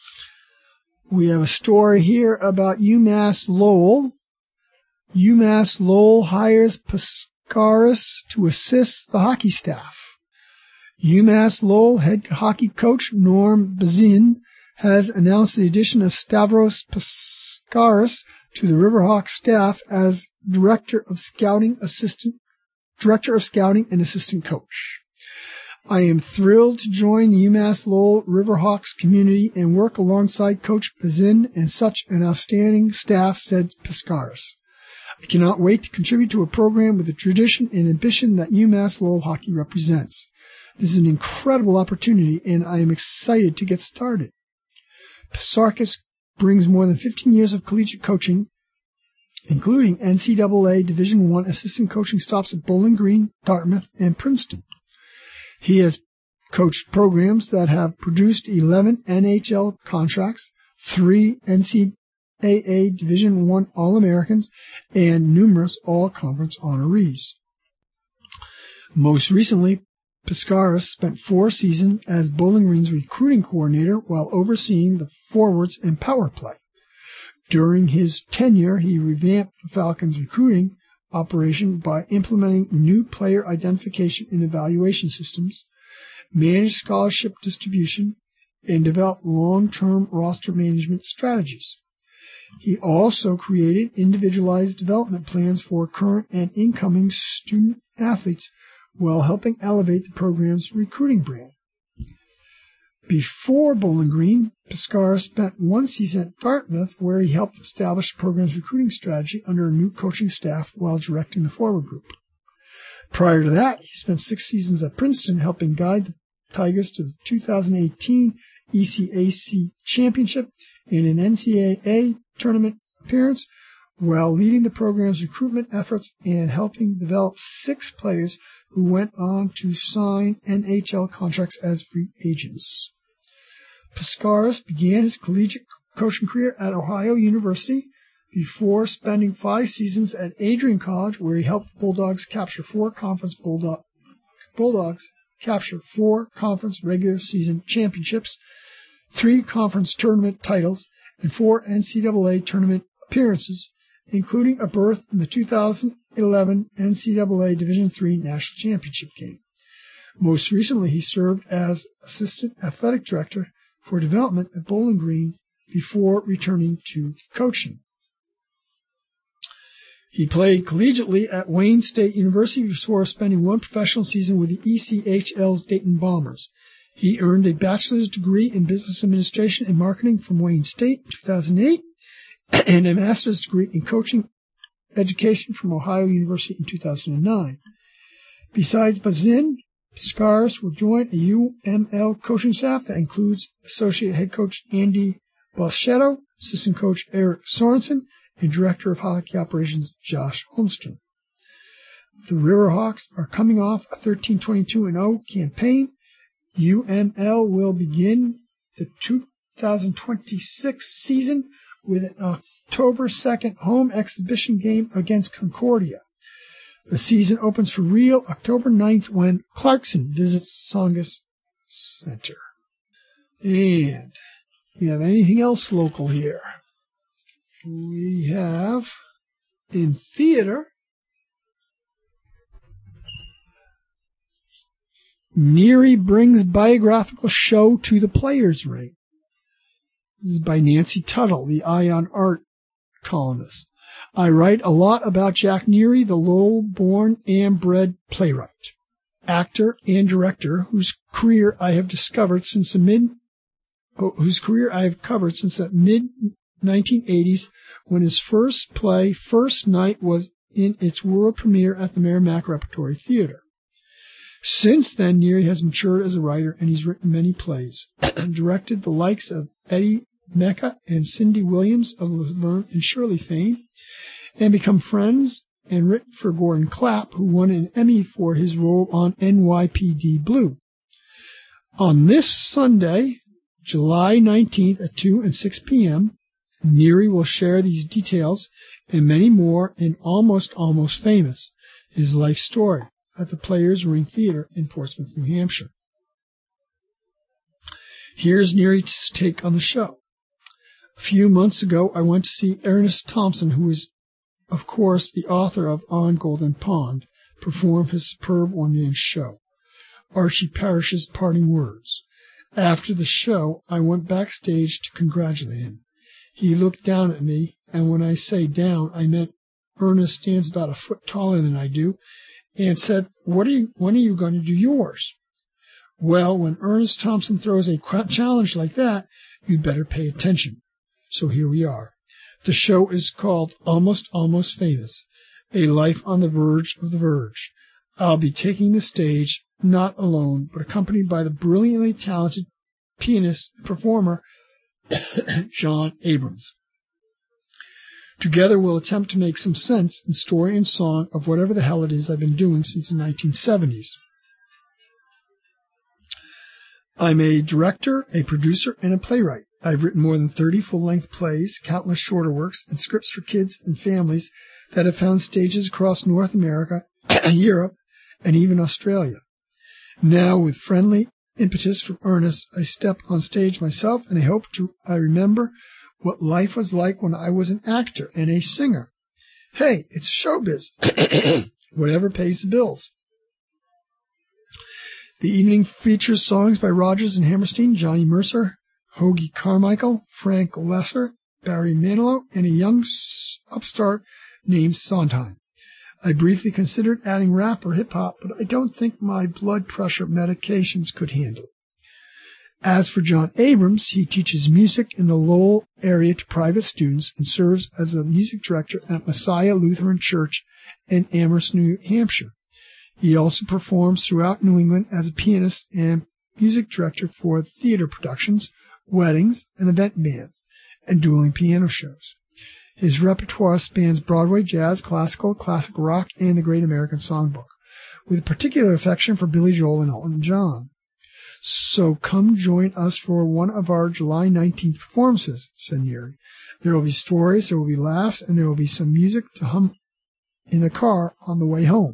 Speaker 1: We have a story here about UMass Lowell. UMass Lowell hires Piscaris to assist the hockey staff. UMass Lowell head hockey coach Norm Bazin has announced the addition of Stavros Piscaris to the Riverhawks staff as director of scouting assistant, director of scouting and assistant coach. I am thrilled to join the UMass Lowell Riverhawks community and work alongside Coach Bazin and such an outstanding staff, said Piscaris. I cannot wait to contribute to a program with the tradition and ambition that UMass Lowell hockey represents. This is an incredible opportunity, and I am excited to get started. Piscaris brings more than fifteen years of collegiate coaching, including N C double A Division One assistant coaching stops at Bowling Green, Dartmouth, and Princeton. He has coached programs that have produced eleven N H L contracts, three N C double A Division One All-Americans, and numerous All-Conference honorees. Most recently, Piscaris spent four seasons as Bowling Green's recruiting coordinator while overseeing the forwards and power play. During his tenure, he revamped the Falcons' recruiting operation by implementing new player identification and evaluation systems, managed scholarship distribution, and developed long-term roster management strategies. He also created individualized development plans for current and incoming student athletes while helping elevate the program's recruiting brand. Before Bowling Green, Piscaris spent one season at Dartmouth, where he helped establish the program's recruiting strategy under a new coaching staff while directing the forward group. Prior to that, he spent six seasons at Princeton, helping guide the Tigers to the two thousand eighteen E C A C Championship and an N C double A tournament appearance, while leading the program's recruitment efforts and helping develop six players who went on to sign N H L contracts as free agents. Piscaris began his collegiate coaching career at Ohio University before spending five seasons at Adrian College, where he helped the Bulldogs capture four conference Bulldog, Bulldogs capture four conference regular season championships, three conference tournament titles, and four N C double A tournament appearances, including a berth in the two thousand eleven N C double A Division three National Championship game. Most recently, he served as Assistant Athletic Director for Development at Bowling Green before returning to coaching. He played collegiately at Wayne State University before spending one professional season with the E C H L's Dayton Bombers. He earned a bachelor's degree in business administration and marketing from Wayne State in two thousand eight and a master's degree in coaching education from Ohio University in two thousand nine. Besides Bazin, Piscaris will join a U M L coaching staff that includes associate head coach Andy Balshetto, assistant coach Eric Sorensen, and director of hockey operations Josh Holmstrom. The Riverhawks are coming off a thirteen twenty-two and oh campaign. U M L will begin the two thousand twenty-six season with an October second home exhibition game against Concordia. The season opens for real October ninth when Clarkson visits Tsongas Center. And we have anything else local here? We have in theater, Neary brings biographical show to the Players Ring. This is by Nancy Tuttle, the Eye on Art columnist. I write a lot about Jack Neary, the Lowell-born and bred playwright, actor, and director, whose career I have discovered since the mid whose career I have covered since the mid nineteen eighties, when his first play, First Night, was in its world premiere at the Merrimack Repertory Theater. Since then, Neary has matured as a writer, and he's written many plays, directed the likes of Eddie Mecca and Cindy Williams of Laverne and Shirley fame, and become friends, and written for Gordon Clapp, who won an Emmy for his role on N Y P D Blue. On this Sunday, July nineteenth at two and six p.m., Neary will share these details and many more in Almost Almost Famous, his life story, at the Players Ring Theater in Portsmouth, New Hampshire. Here's Neary's take on the show. A few months ago, I went to see Ernest Thompson, who is, of course, the author of On Golden Pond, perform his superb one-man show, Archie Parrish's Parting Words. After the show, I went backstage to congratulate him. He looked down at me, and when I say down, I meant Ernest stands about a foot taller than I do, and said, "What are you, when are you going to do yours?" Well, when Ernest Thompson throws a challenge like that, you'd better pay attention. So here we are. The show is called Almost Almost Famous, A Life on the Verge of the Verge. I'll be taking the stage, not alone, but accompanied by the brilliantly talented pianist and performer, John Abrams. Together we'll attempt to make some sense in story and song of whatever the hell it is I've been doing since the nineteen seventies. I'm a director, a producer, and a playwright. I've written more than thirty full-length plays, countless shorter works, and scripts for kids and families that have found stages across North America, Europe, and even Australia. Now, with friendly impetus from Ernest, I step on stage myself, and I hope to I remember what life was like when I was an actor and a singer. Hey, it's showbiz. Whatever pays the bills. The evening features songs by Rodgers and Hammerstein, Johnny Mercer, Hoagie Carmichael, Frank Lesser, Barry Manilow, and a young upstart named Sondheim. I briefly considered adding rap or hip-hop, but I don't think my blood pressure medications could handle it. As for John Abrams, he teaches music in the Lowell area to private students and serves as a music director at Messiah Lutheran Church in Amherst, New Hampshire. He also performs throughout New England as a pianist and music director for theater productions, weddings, and event bands, and dueling piano shows. His repertoire spans Broadway, jazz, classical, classic rock, and the Great American Songbook, with a particular affection for Billy Joel and Elton John. So come join us for one of our July nineteenth performances, said Neary. There will be stories, there will be laughs, and there will be some music to hum in the car on the way home.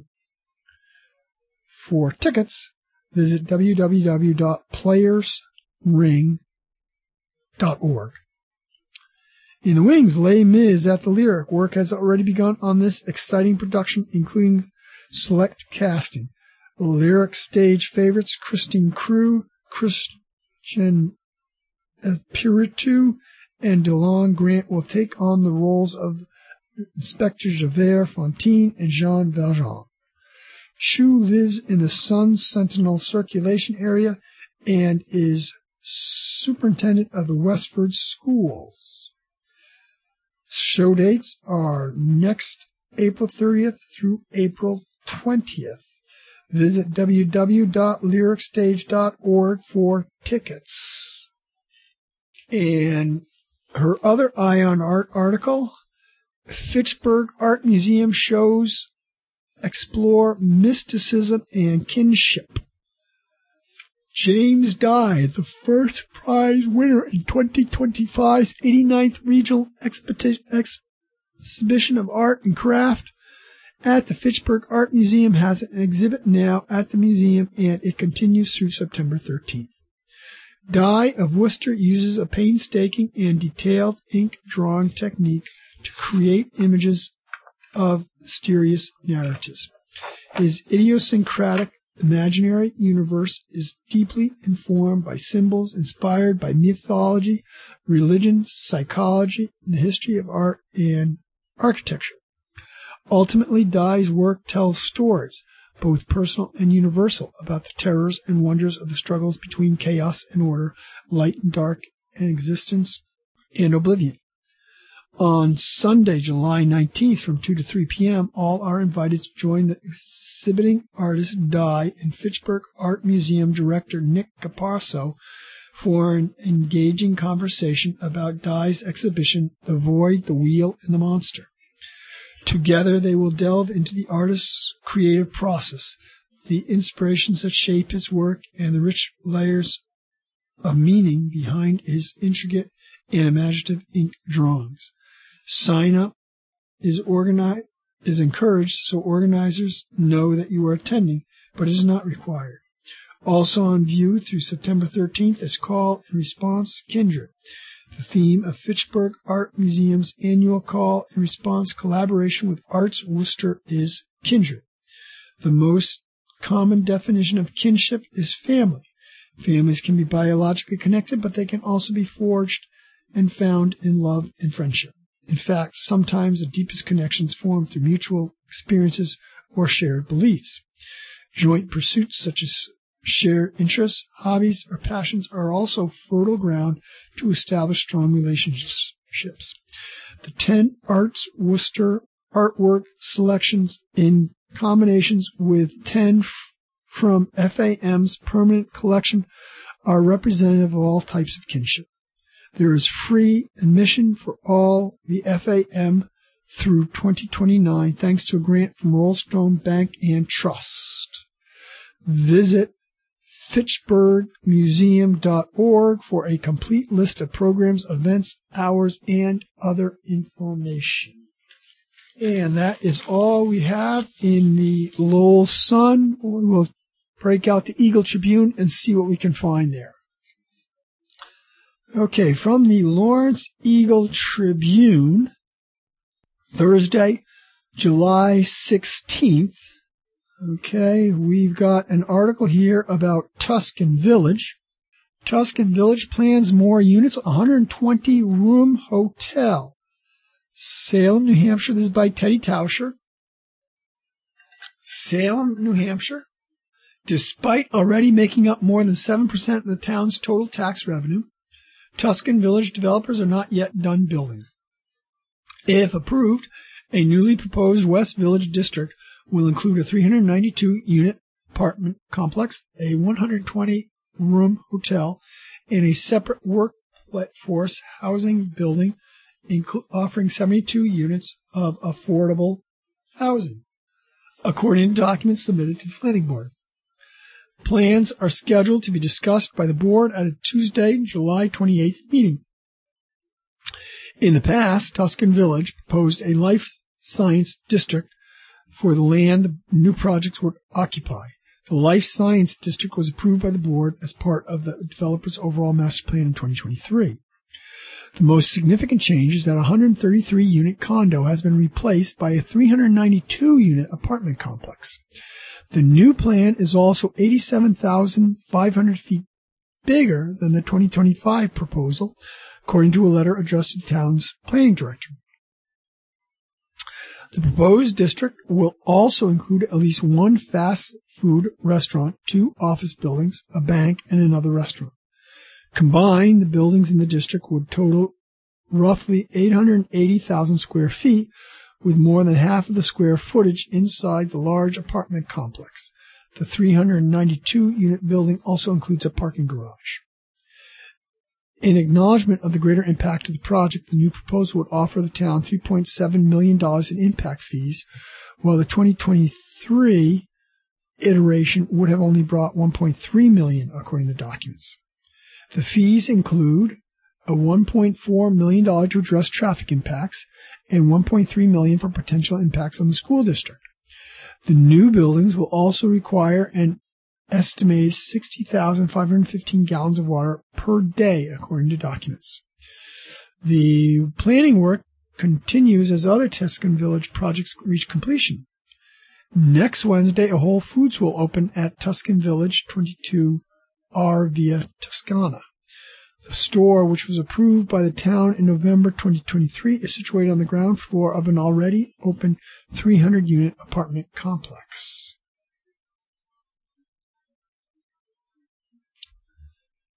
Speaker 1: For tickets, visit w w w dot players ring dot org. In the wings, Les Mis at the Lyric. Work has already begun on this exciting production, including select casting. Lyric stage favorites Christine Crew, Christian Espiritu, and DeLon Grant will take on the roles of Inspector Javert Fontaine and Jean Valjean. Chu lives in the Sun Sentinel circulation area and is superintendent of the Westford schools. Show dates are next April thirtieth through April twentieth. Visit w w w dot lyric stage dot org for tickets. And her other Eye on Art article, Fitchburg Art Museum shows explore mysticism and kinship. James Dye, the first prize winner in twenty twenty-five's eighty-ninth Regional Expedition, Exhibition of Art and Craft at the Fitchburg Art Museum, has an exhibit now at the museum, and it continues through September thirteenth. Dye of Worcester uses a painstaking and detailed ink drawing technique to create images of mysterious narratives. His idiosyncratic imaginary universe is deeply informed by symbols inspired by mythology, religion, psychology, and the history of art and architecture. Ultimately, Dye's work tells stories, both personal and universal, about the terrors and wonders of the struggles between chaos and order, light and dark, and existence and oblivion. On Sunday, July nineteenth, from two to three p.m., all are invited to join the exhibiting artist Dye and Fitchburg Art Museum director Nick Caparso for an engaging conversation about Dye's exhibition, The Void, the Wheel, and the Monster. Together, they will delve into the artist's creative process, the inspirations that shape his work, and the rich layers of meaning behind his intricate and imaginative ink drawings. Sign up is organi- is encouraged, so organizers know that you are attending, but it is not required. Also on view through September thirteenth is Call and Response Kindred. The theme of Fitchburg Art Museum's annual Call and Response collaboration with Arts Worcester is kindred. The most common definition of kinship is family. Families can be biologically connected, but they can also be forged and found in love and friendship. In fact, sometimes the deepest connections form through mutual experiences or shared beliefs. Joint pursuits such as shared interests, hobbies, or passions are also fertile ground to establish strong relationships. The ten Arts Worcester artwork selections in combinations with ten f- from F A M's permanent collection are representative of all types of kinship. There is free admission for all the F A M through twenty twenty-nine, thanks to a grant from Rollstone Bank and Trust. Visit Fitchburg Museum dot org for a complete list of programs, events, hours, and other information. And that is all we have in the Lowell Sun. We will break out the Eagle Tribune and see what we can find there. Okay, from the Lawrence Eagle Tribune, Thursday, July sixteenth. Okay, we've got an article here about Tuscan Village. Tuscan Village plans more units, one hundred twenty room hotel. Salem, New Hampshire. This is by Teddy Tauscher. Salem, New Hampshire. Despite already making up more than seven percent of the town's total tax revenue, Tuscan Village developers are not yet done building. If approved, a newly proposed West Village district will include a three hundred ninety-two unit apartment complex, a one hundred twenty room hotel, and a separate workforce housing building inclu- offering seventy-two units of affordable housing, according to documents submitted to the planning board. Plans are scheduled to be discussed by the board at a Tuesday, July twenty-eighth meeting. In the past, Tuscan Village proposed a life science district for the land the new projects would occupy. The life science district was approved by the board as part of the developer's overall master plan in twenty twenty-three. The most significant change is that a one hundred thirty-three unit condo has been replaced by a three hundred ninety-two unit apartment complex. The new plan is also eighty-seven thousand five hundred feet bigger than the twenty twenty-five proposal, according to a letter addressed to the town's planning director. The proposed district will also include at least one fast food restaurant, two office buildings, a bank, and another restaurant. Combined, the buildings in the district would total roughly eight hundred eighty thousand square feet, with more than half of the square footage inside the large apartment complex. The three hundred ninety-two unit building also includes a parking garage. In acknowledgement of the greater impact of the project, the new proposal would offer the town three point seven million dollars in impact fees, while the twenty twenty-three iteration would have only brought one point three million dollars, according to the documents. The fees include a one point four million dollars to address traffic impacts and one point three million dollars for potential impacts on the school district. The new buildings will also require an estimated sixty thousand five hundred fifteen gallons of water per day, according to documents. The planning work continues as other Tuscan Village projects reach completion. Next Wednesday, a Whole Foods will open at Tuscan Village, twenty-two R Via Toscana. The store, which was approved by the town in November twenty twenty-three, is situated on the ground floor of an already open three hundred unit apartment complex.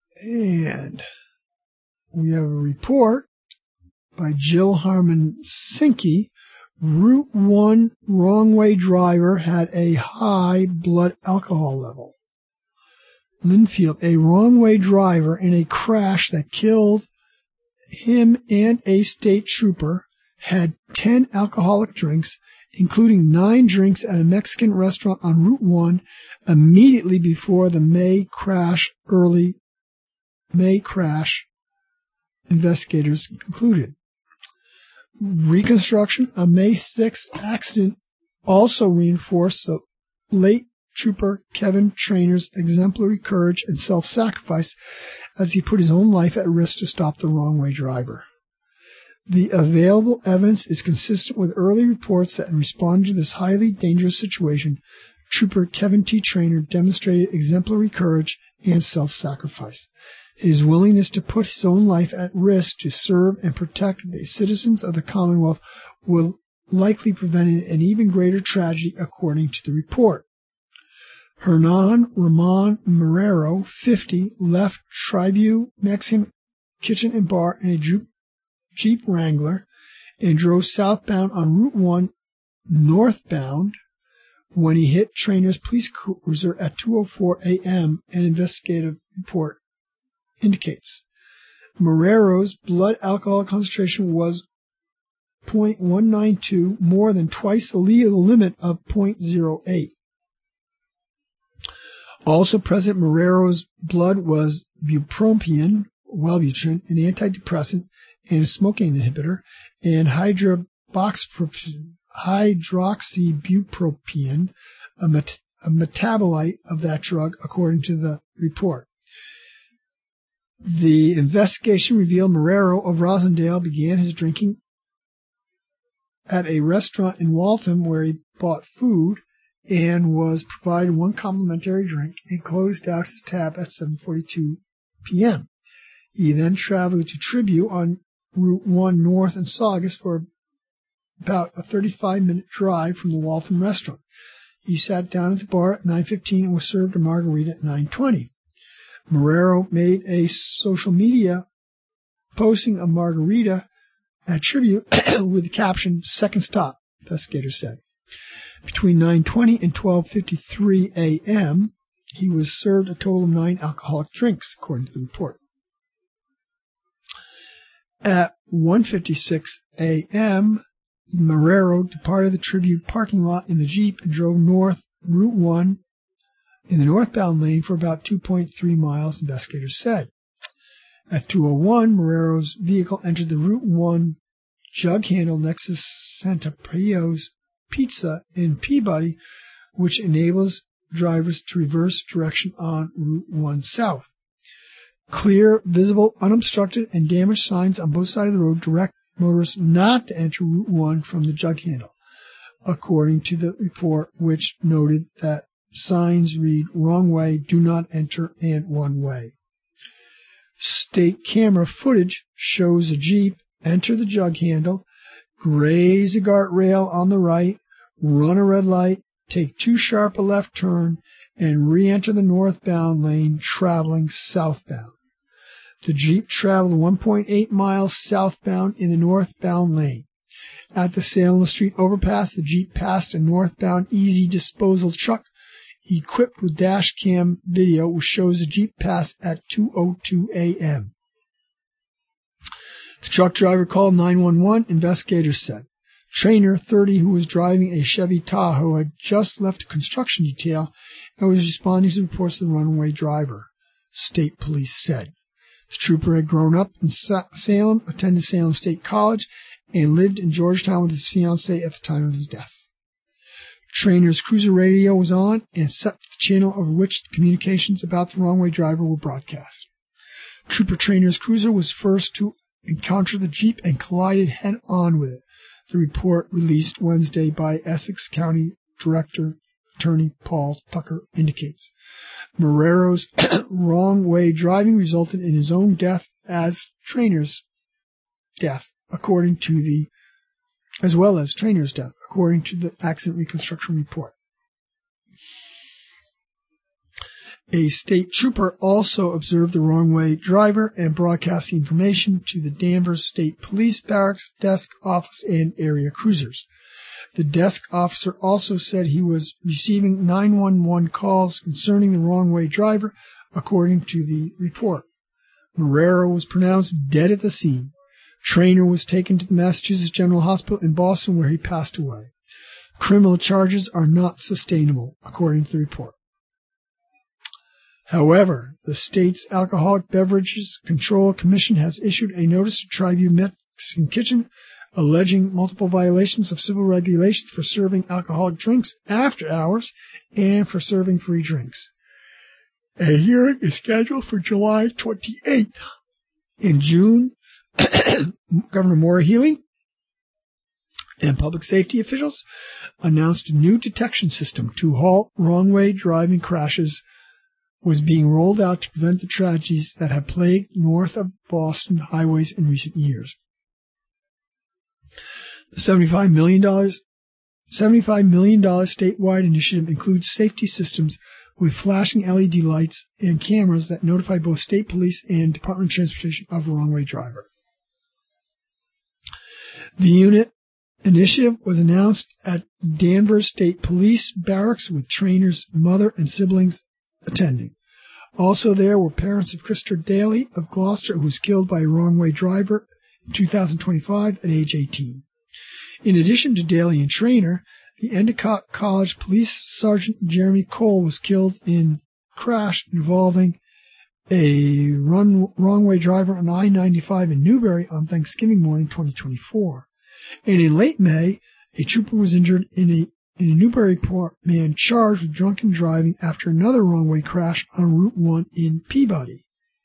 Speaker 1: And we have a report by Jill Harmon Sinke. Route one wrong-way driver had a high blood alcohol level. Linfield, a wrong-way driver in a crash that killed him and a state trooper, had ten alcoholic drinks, including nine drinks at a Mexican restaurant on Route one immediately before the May crash early May crash, investigators concluded. Reconstruction, a May sixth accident also reinforced the late trooper Kevin Trainor's exemplary courage and self-sacrifice as he put his own life at risk to stop the wrong-way driver. The available evidence is consistent with early reports that in responding to this highly dangerous situation, Trooper Kevin T. Trainor demonstrated exemplary courage and self-sacrifice. His willingness to put his own life at risk to serve and protect the citizens of the Commonwealth will likely prevent an even greater tragedy, according to the report. Hernan Ramon Marrero, fifty, left Tribune Mexican Kitchen and Bar in a Jeep Wrangler and drove southbound on Route one northbound when he hit Trainor's police cruiser at two oh four a.m., an investigative report indicates. Marrero's blood alcohol concentration was zero point one nine two, more than twice the legal limit of zero point zero eight. Also present in Marrero's blood was bupropion, Wellbutrin, an antidepressant and a smoking inhibitor, and hydroxybupropion, a, met- a metabolite of that drug, according to the report. The investigation revealed Marrero of Rosendale began his drinking at a restaurant in Waltham where he bought food and was provided one complimentary drink and closed out his tab at seven forty-two p.m. He then traveled to Tribune on Route one North in Saugus for about a thirty-five minute drive from the Waltham restaurant. He sat down at the bar at nine fifteen and was served a margarita at nine twenty. Marrero made a social media posting a margarita at Tribune with the caption, "Second stop," investigators said. Between nine twenty and twelve fifty-three a.m., he was served a total of nine alcoholic drinks, according to the report. At one fifty-six a.m., Marrero departed the Tribune parking lot in the Jeep and drove north Route one in the northbound lane for about two point three miles, investigators said. At two oh one, Marrero's vehicle entered the Route one jug handle next to Santa Prio's Pizza in Peabody, which enables drivers to reverse direction on Route one South. Clear, visible, unobstructed, and damaged signs on both sides of the road direct motorists not to enter Route one from the jug handle, according to the report, which noted that signs read "wrong way, do not enter," and "one way." State camera footage shows a Jeep enter the jug handle, graze a guardrail on the right, run a red light, take too sharp a left turn, and re-enter the northbound lane traveling southbound. The Jeep traveled one point eight miles southbound in the northbound lane. At the Salem Street overpass, the Jeep passed a northbound easy disposal truck equipped with dash cam video, which shows the Jeep pass at two oh two a.m. The truck driver called nine one one, investigators said. Trainor, thirty, who was driving a Chevy Tahoe, had just left a construction detail and was responding to reports of the runaway driver, state police said. The trooper had grown up in Salem, attended Salem State College, and lived in Georgetown with his fiancée at the time of his death. Trainor's cruiser radio was on and set the channel over which the communications about the wrong-way driver were broadcast. Trooper Trainor's cruiser was first to encounter the Jeep and collided head-on with it, the report released Wednesday by Essex County Director Attorney Paul Tucker indicates. Marrero's wrong-way driving resulted in his own death as Trainor's death, according to the, as well as Trainor's death, according to the accident reconstruction report. A state trooper also observed the wrong-way driver and broadcast the information to the Danvers State Police Barracks, desk, office, and area cruisers. The desk officer also said he was receiving nine one one calls concerning the wrong-way driver, according to the report. Marrero was pronounced dead at the scene. Traynor was taken to the Massachusetts General Hospital in Boston, where he passed away. Criminal charges are not sustainable, according to the report. However, the state's Alcoholic Beverages Control Commission has issued a notice to Triview Mexican Kitchen alleging multiple violations of civil regulations for serving alcoholic drinks after hours and for serving free drinks. A hearing is scheduled for July twenty-eighth. In June, Governor Maura Healey and public safety officials announced a new detection system to halt wrong-way driving crashes was being rolled out to prevent the tragedies that have plagued north of Boston highways in recent years. The seventy-five million dollars seventy-five million dollars statewide initiative includes safety systems with flashing L E D lights and cameras that notify both state police and Department of Transportation of a wrong-way driver. The unit initiative was announced at Danvers State Police Barracks with Traynor's mother and siblings attending. Also there were parents of Christopher Daly of Gloucester, who was killed by a wrong-way driver in two thousand twenty-five at age eighteen. In addition to Daly and Traynor, the Endicott College Police Sergeant Jeremy Cole was killed in a crash involving a run, wrong-way driver on I ninety-five in Newbury on Thanksgiving morning twenty twenty-four. And in late May, a trooper was injured in a in a Newburyport man charged with drunken driving after another wrong-way crash on Route one in Peabody.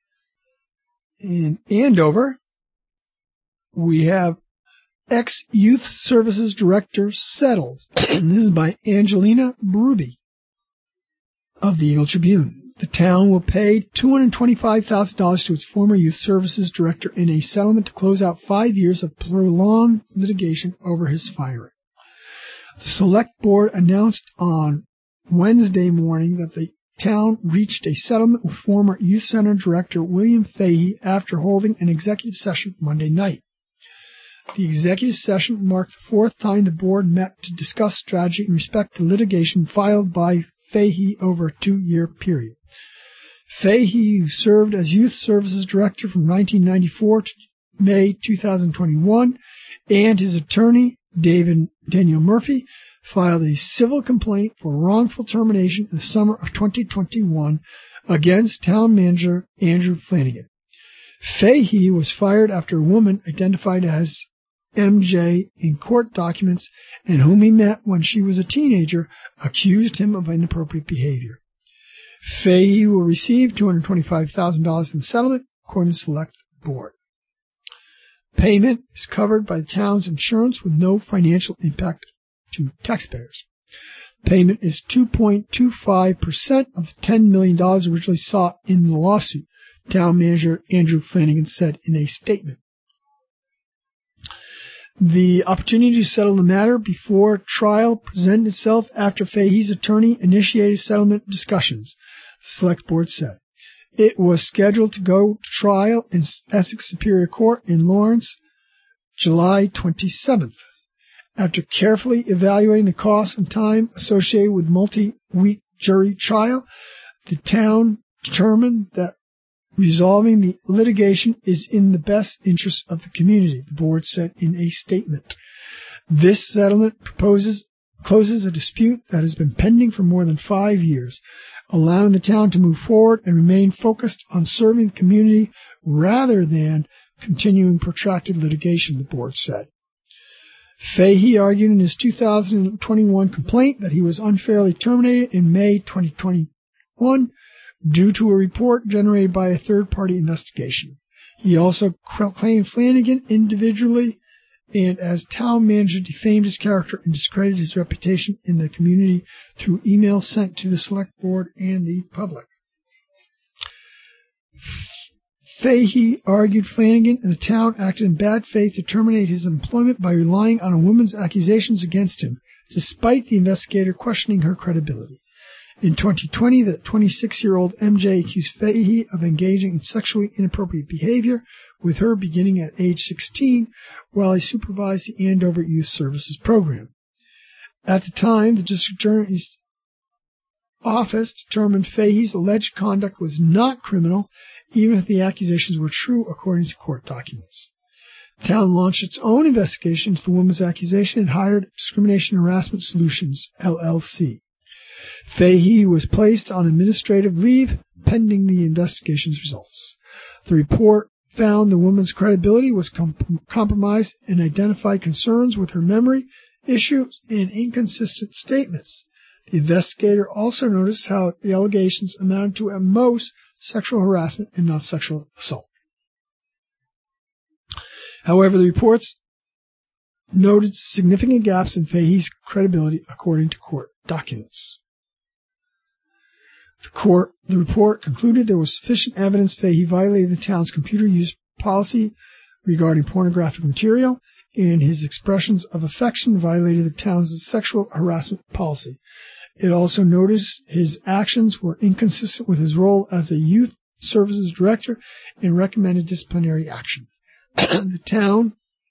Speaker 1: In Andover, we have ex-Youth Services Director settles. And this is by Angelina Berube of the Eagle Tribune. The town will pay two hundred twenty-five thousand dollars to its former Youth Services Director in a settlement to close out five years of prolonged litigation over his firing. The Select Board announced on Wednesday morning that the town reached a settlement with former Youth Center Director William Fahey after holding an executive session Monday night. The executive session marked the fourth time the board met to discuss strategy in respect to litigation filed by Fahey over a two-year period. Fahey, who served as Youth Services Director from nineteen ninety-four to May two thousand twenty-one, and his attorney, David Daniel Murphy, filed a civil complaint for wrongful termination in the summer of twenty twenty-one against town manager Andrew Flanagan. Fahey was fired after a woman identified as M J in court documents and whom he met when she was a teenager accused him of inappropriate behavior. Fahey will receive two hundred twenty-five thousand dollars in the settlement, according to the Select Board. Payment is covered by the town's insurance with no financial impact to taxpayers. Payment is two point two five percent of the ten million dollars originally sought in the lawsuit, town manager Andrew Flanagan said in a statement. The opportunity to settle the matter before trial presented itself after Fahey's attorney initiated settlement discussions, the Select Board said. It was scheduled to go to trial in Essex Superior Court in Lawrence, July twenty-seventh. After carefully evaluating the cost and time associated with multi-week jury trial, the town determined that resolving the litigation is in the best interest of the community, the board said in a statement. This settlement proposes closes a dispute that has been pending for more than five years, allowing the town to move forward and remain focused on serving the community rather than continuing protracted litigation, the board said. Fahey argued in his two thousand twenty-one complaint that he was unfairly terminated in May twenty twenty-one due to a report generated by a third-party investigation. He also claimed Flanagan individually and as town manager defamed his character and discredited his reputation in the community through emails sent to the Select Board and the public. Fahey argued Flanagan and the town acted in bad faith to terminate his employment by relying on a woman's accusations against him, despite the investigator questioning her credibility. In twenty twenty, the twenty-six-year-old M J accused Fahey of engaging in sexually inappropriate behavior with her beginning at age sixteen while he supervised the Andover Youth Services Program. At the time, the district attorney's office determined Fahey's alleged conduct was not criminal, even if the accusations were true, according to court documents. The town launched its own investigation into the woman's accusation and hired Discrimination Harassment Solutions, L L C. Fahey was placed on administrative leave pending the investigation's results. The report found the woman's credibility was com- compromised and identified concerns with her memory, issues, and inconsistent statements. The investigator also noticed how the allegations amounted to, at most, sexual harassment and not sexual assault. However, the reports noted significant gaps in Fahey's credibility, according to court documents. The court, the report concluded there was sufficient evidence Fahey violated the town's computer use policy regarding pornographic material, and his expressions of affection violated the town's sexual harassment policy. It also noted his actions were inconsistent with his role as a youth services director and recommended disciplinary action. The town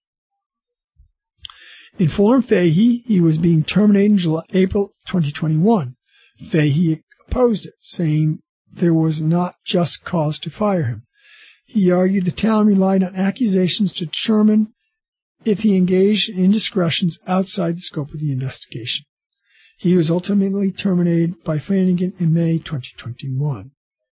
Speaker 1: informed Fahey he was being terminated in July, April twenty twenty-one. Fahey opposed it, saying there was not just cause to fire him. He argued the town relied on accusations to determine if he engaged in indiscretions outside the scope of the investigation. He was ultimately terminated by Flanagan in May twenty twenty-one.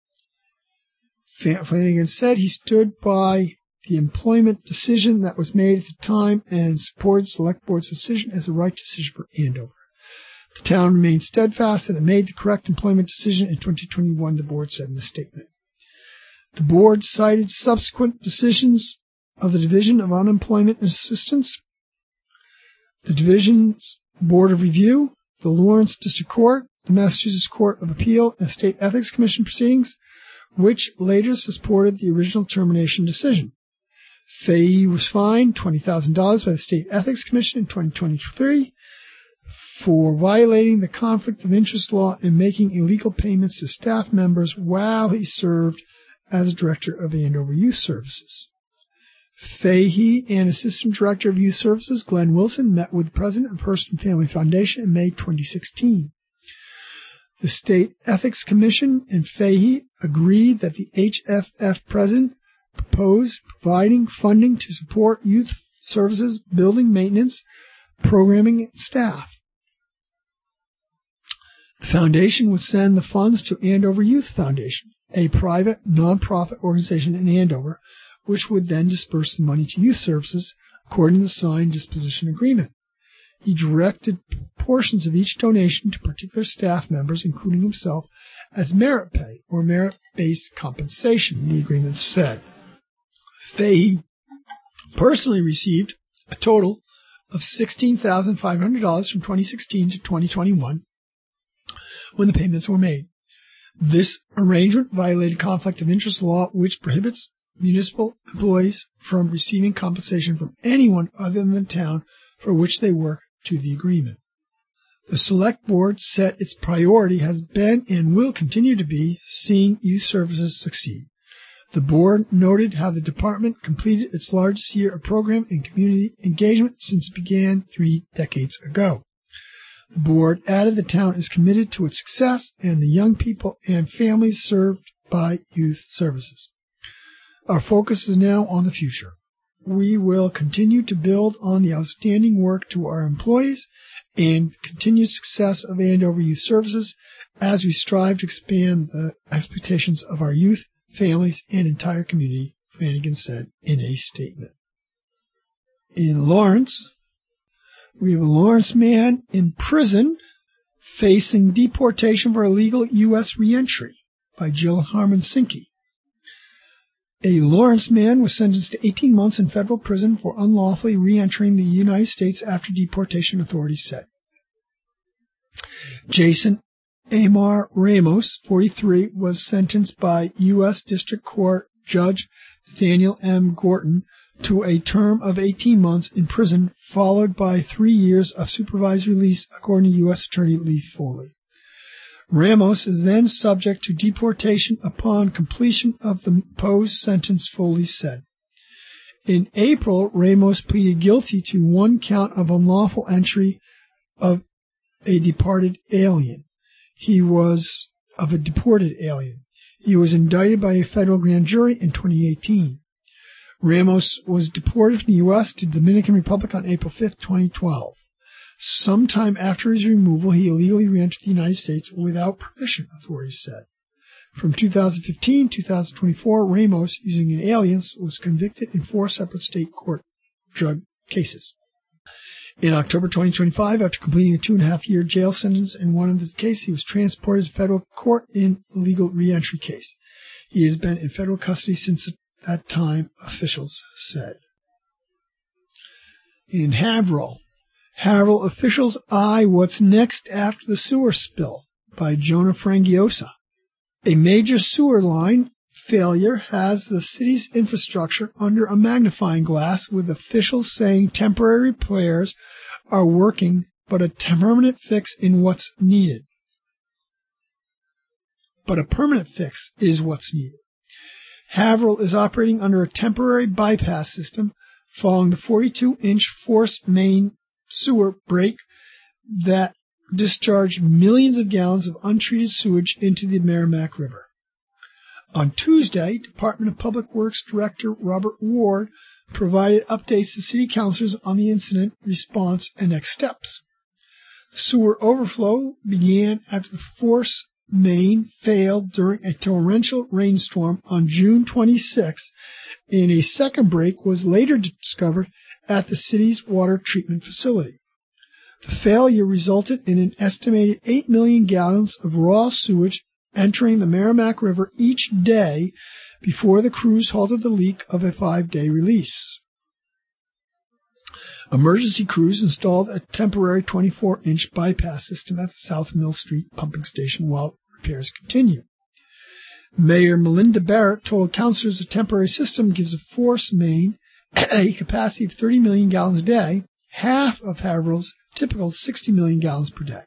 Speaker 1: Flanagan said he stood by the employment decision that was made at the time and supported Select Board's decision as the right decision for Andover. The town remained steadfast that it made the correct employment decision in twenty twenty-one, the board said in a statement. The board cited subsequent decisions of the Division of Unemployment Assistance, the Division's Board of Review, the Lawrence District Court, the Massachusetts Court of Appeal, and State Ethics Commission proceedings, which later supported the original termination decision. Fahey was fined twenty thousand dollars by the State Ethics Commission in twenty twenty-three for violating the conflict of interest law and making illegal payments to staff members while he served as director of Andover Youth Services. Fahey and Assistant Director of Youth Services, Glenn Wilson, met with the President of Hearst and Family Foundation in May twenty sixteen. The State Ethics Commission and Fahey agreed that the H F F President proposed providing funding to support youth services, building maintenance, programming, and staff. The foundation would send the funds to Andover Youth Foundation, a private, non-profit organization in Andover, which would then disperse the money to youth services according to the signed disposition agreement. He directed portions of each donation to particular staff members, including himself, as merit pay or merit-based compensation, the agreement said. Fahey personally received a total of sixteen thousand five hundred dollars from twenty sixteen to twenty twenty-one when the payments were made. This arrangement violated conflict of interest law, which prohibits municipal employees from receiving compensation from anyone other than the town for which they work to the agreement. The Select Board said its priority has been and will continue to be seeing youth services succeed. The board noted how the department completed its largest year of program and community engagement since it began three decades ago. The board added the town is committed to its success and the young people and families served by youth services. Our focus is now on the future. We will continue to build on the outstanding work to our employees and continued success of Andover Youth Services as we strive to expand the expectations of our youth, families, and entire community, Flanagan said in a statement. In Lawrence, we have a Lawrence man in prison facing deportation for illegal U S reentry by Jill Harmon-Sinke. A Lawrence man was sentenced to eighteen months in federal prison for unlawfully re-entering the United States after deportation, authorities said. Jason Amar Ramos, forty-three, was sentenced by U S District Court Judge Nathaniel M. Gorton to a term of eighteen months in prison, followed by three years of supervised release, according to U S Attorney Lee Foley. Ramos is then subject to deportation upon completion of the imposed sentence, Foley said. In April, Ramos pleaded guilty to one count of unlawful entry of a departed alien. He was of a deported alien. He was indicted by a federal grand jury in twenty eighteen. Ramos was deported from the U S to the Dominican Republic on April fifth, twenty twelve. Sometime after his removal, he illegally re-entered the United States without permission, authorities said. From two thousand fifteen to two thousand twenty-four, Ramos, using an alias, was convicted in four separate state court drug cases. In October twenty twenty-five, after completing a two-and-a-half-year jail sentence in one of his cases, he was transported to federal court in a legal re-entry case. He has been in federal custody since that time, officials said. In Haverhill, Haverhill officials eye what's next after the sewer spill by Jonah Frangiosa. A major sewer line failure has the city's infrastructure under a magnifying glass, with officials saying temporary repairs are working, but a permanent fix in what's needed. But a permanent fix is what's needed. Haverhill is operating under a temporary bypass system following the forty-two inch force main sewer break that discharged millions of gallons of untreated sewage into the Merrimack River. On Tuesday, Department of Public Works Director Robert Ward provided updates to city councilors on the incident response and next steps. The sewer overflow began after the force main failed during a torrential rainstorm on June twenty-sixth, and a second break was later discovered at the city's water treatment facility. The failure resulted in an estimated eight million gallons of raw sewage entering the Merrimack River each day before the crews halted the leak of a five-day release. Emergency crews installed a temporary twenty-four inch bypass system at the South Mill Street pumping station while repairs continue. Mayor Melinda Barrett told councilors the temporary system gives a force main a capacity of thirty million gallons a day, half of Haverhill's typical sixty million gallons per day.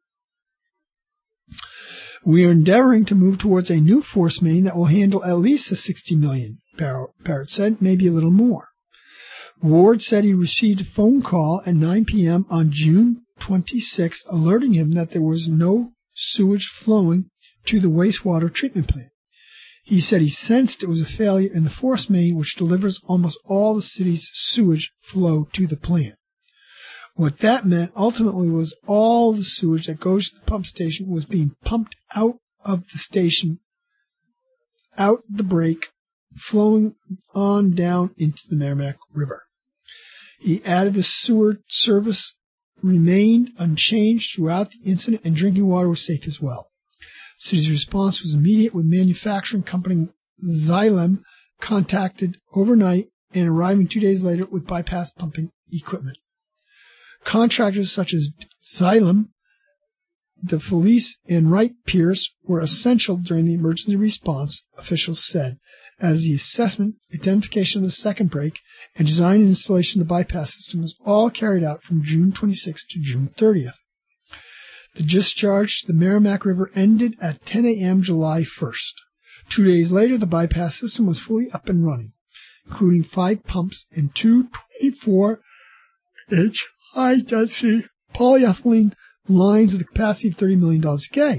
Speaker 1: We are endeavoring to move towards a new force main that will handle at least the sixty million, Barrett said, maybe a little more. Ward said he received a phone call at nine p.m. on June twenty-sixth alerting him that there was no sewage flowing to the wastewater treatment plant. He said he sensed it was a failure in the force main, which delivers almost all the city's sewage flow to the plant. What that meant ultimately was all the sewage that goes to the pump station was being pumped out of the station, out the break, flowing on down into the Merrimack River. He added the sewer service remained unchanged throughout the incident and drinking water was safe as well. The city's response was immediate, with manufacturing company Xylem contacted overnight and arriving two days later with bypass pumping equipment. Contractors such as Xylem, DeFelice, and Wright Pierce were essential during the emergency response, officials said, as the assessment, identification of the second break, and design and installation of the bypass system was all carried out from June twenty-sixth to June thirtieth. The discharge to the Merrimack River ended at ten a.m. July first. Two days later, the bypass system was fully up and running, including five pumps and two twenty-four inch high-density polyethylene lines with a capacity of thirty million gallons a day.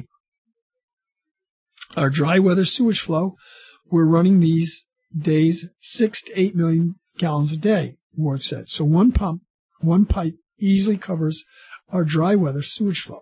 Speaker 1: Our dry weather sewage flow, we're running these days six to eight million gallons a day, Ward said. So one pump, one pipe easily covers our dry weather sewage flow.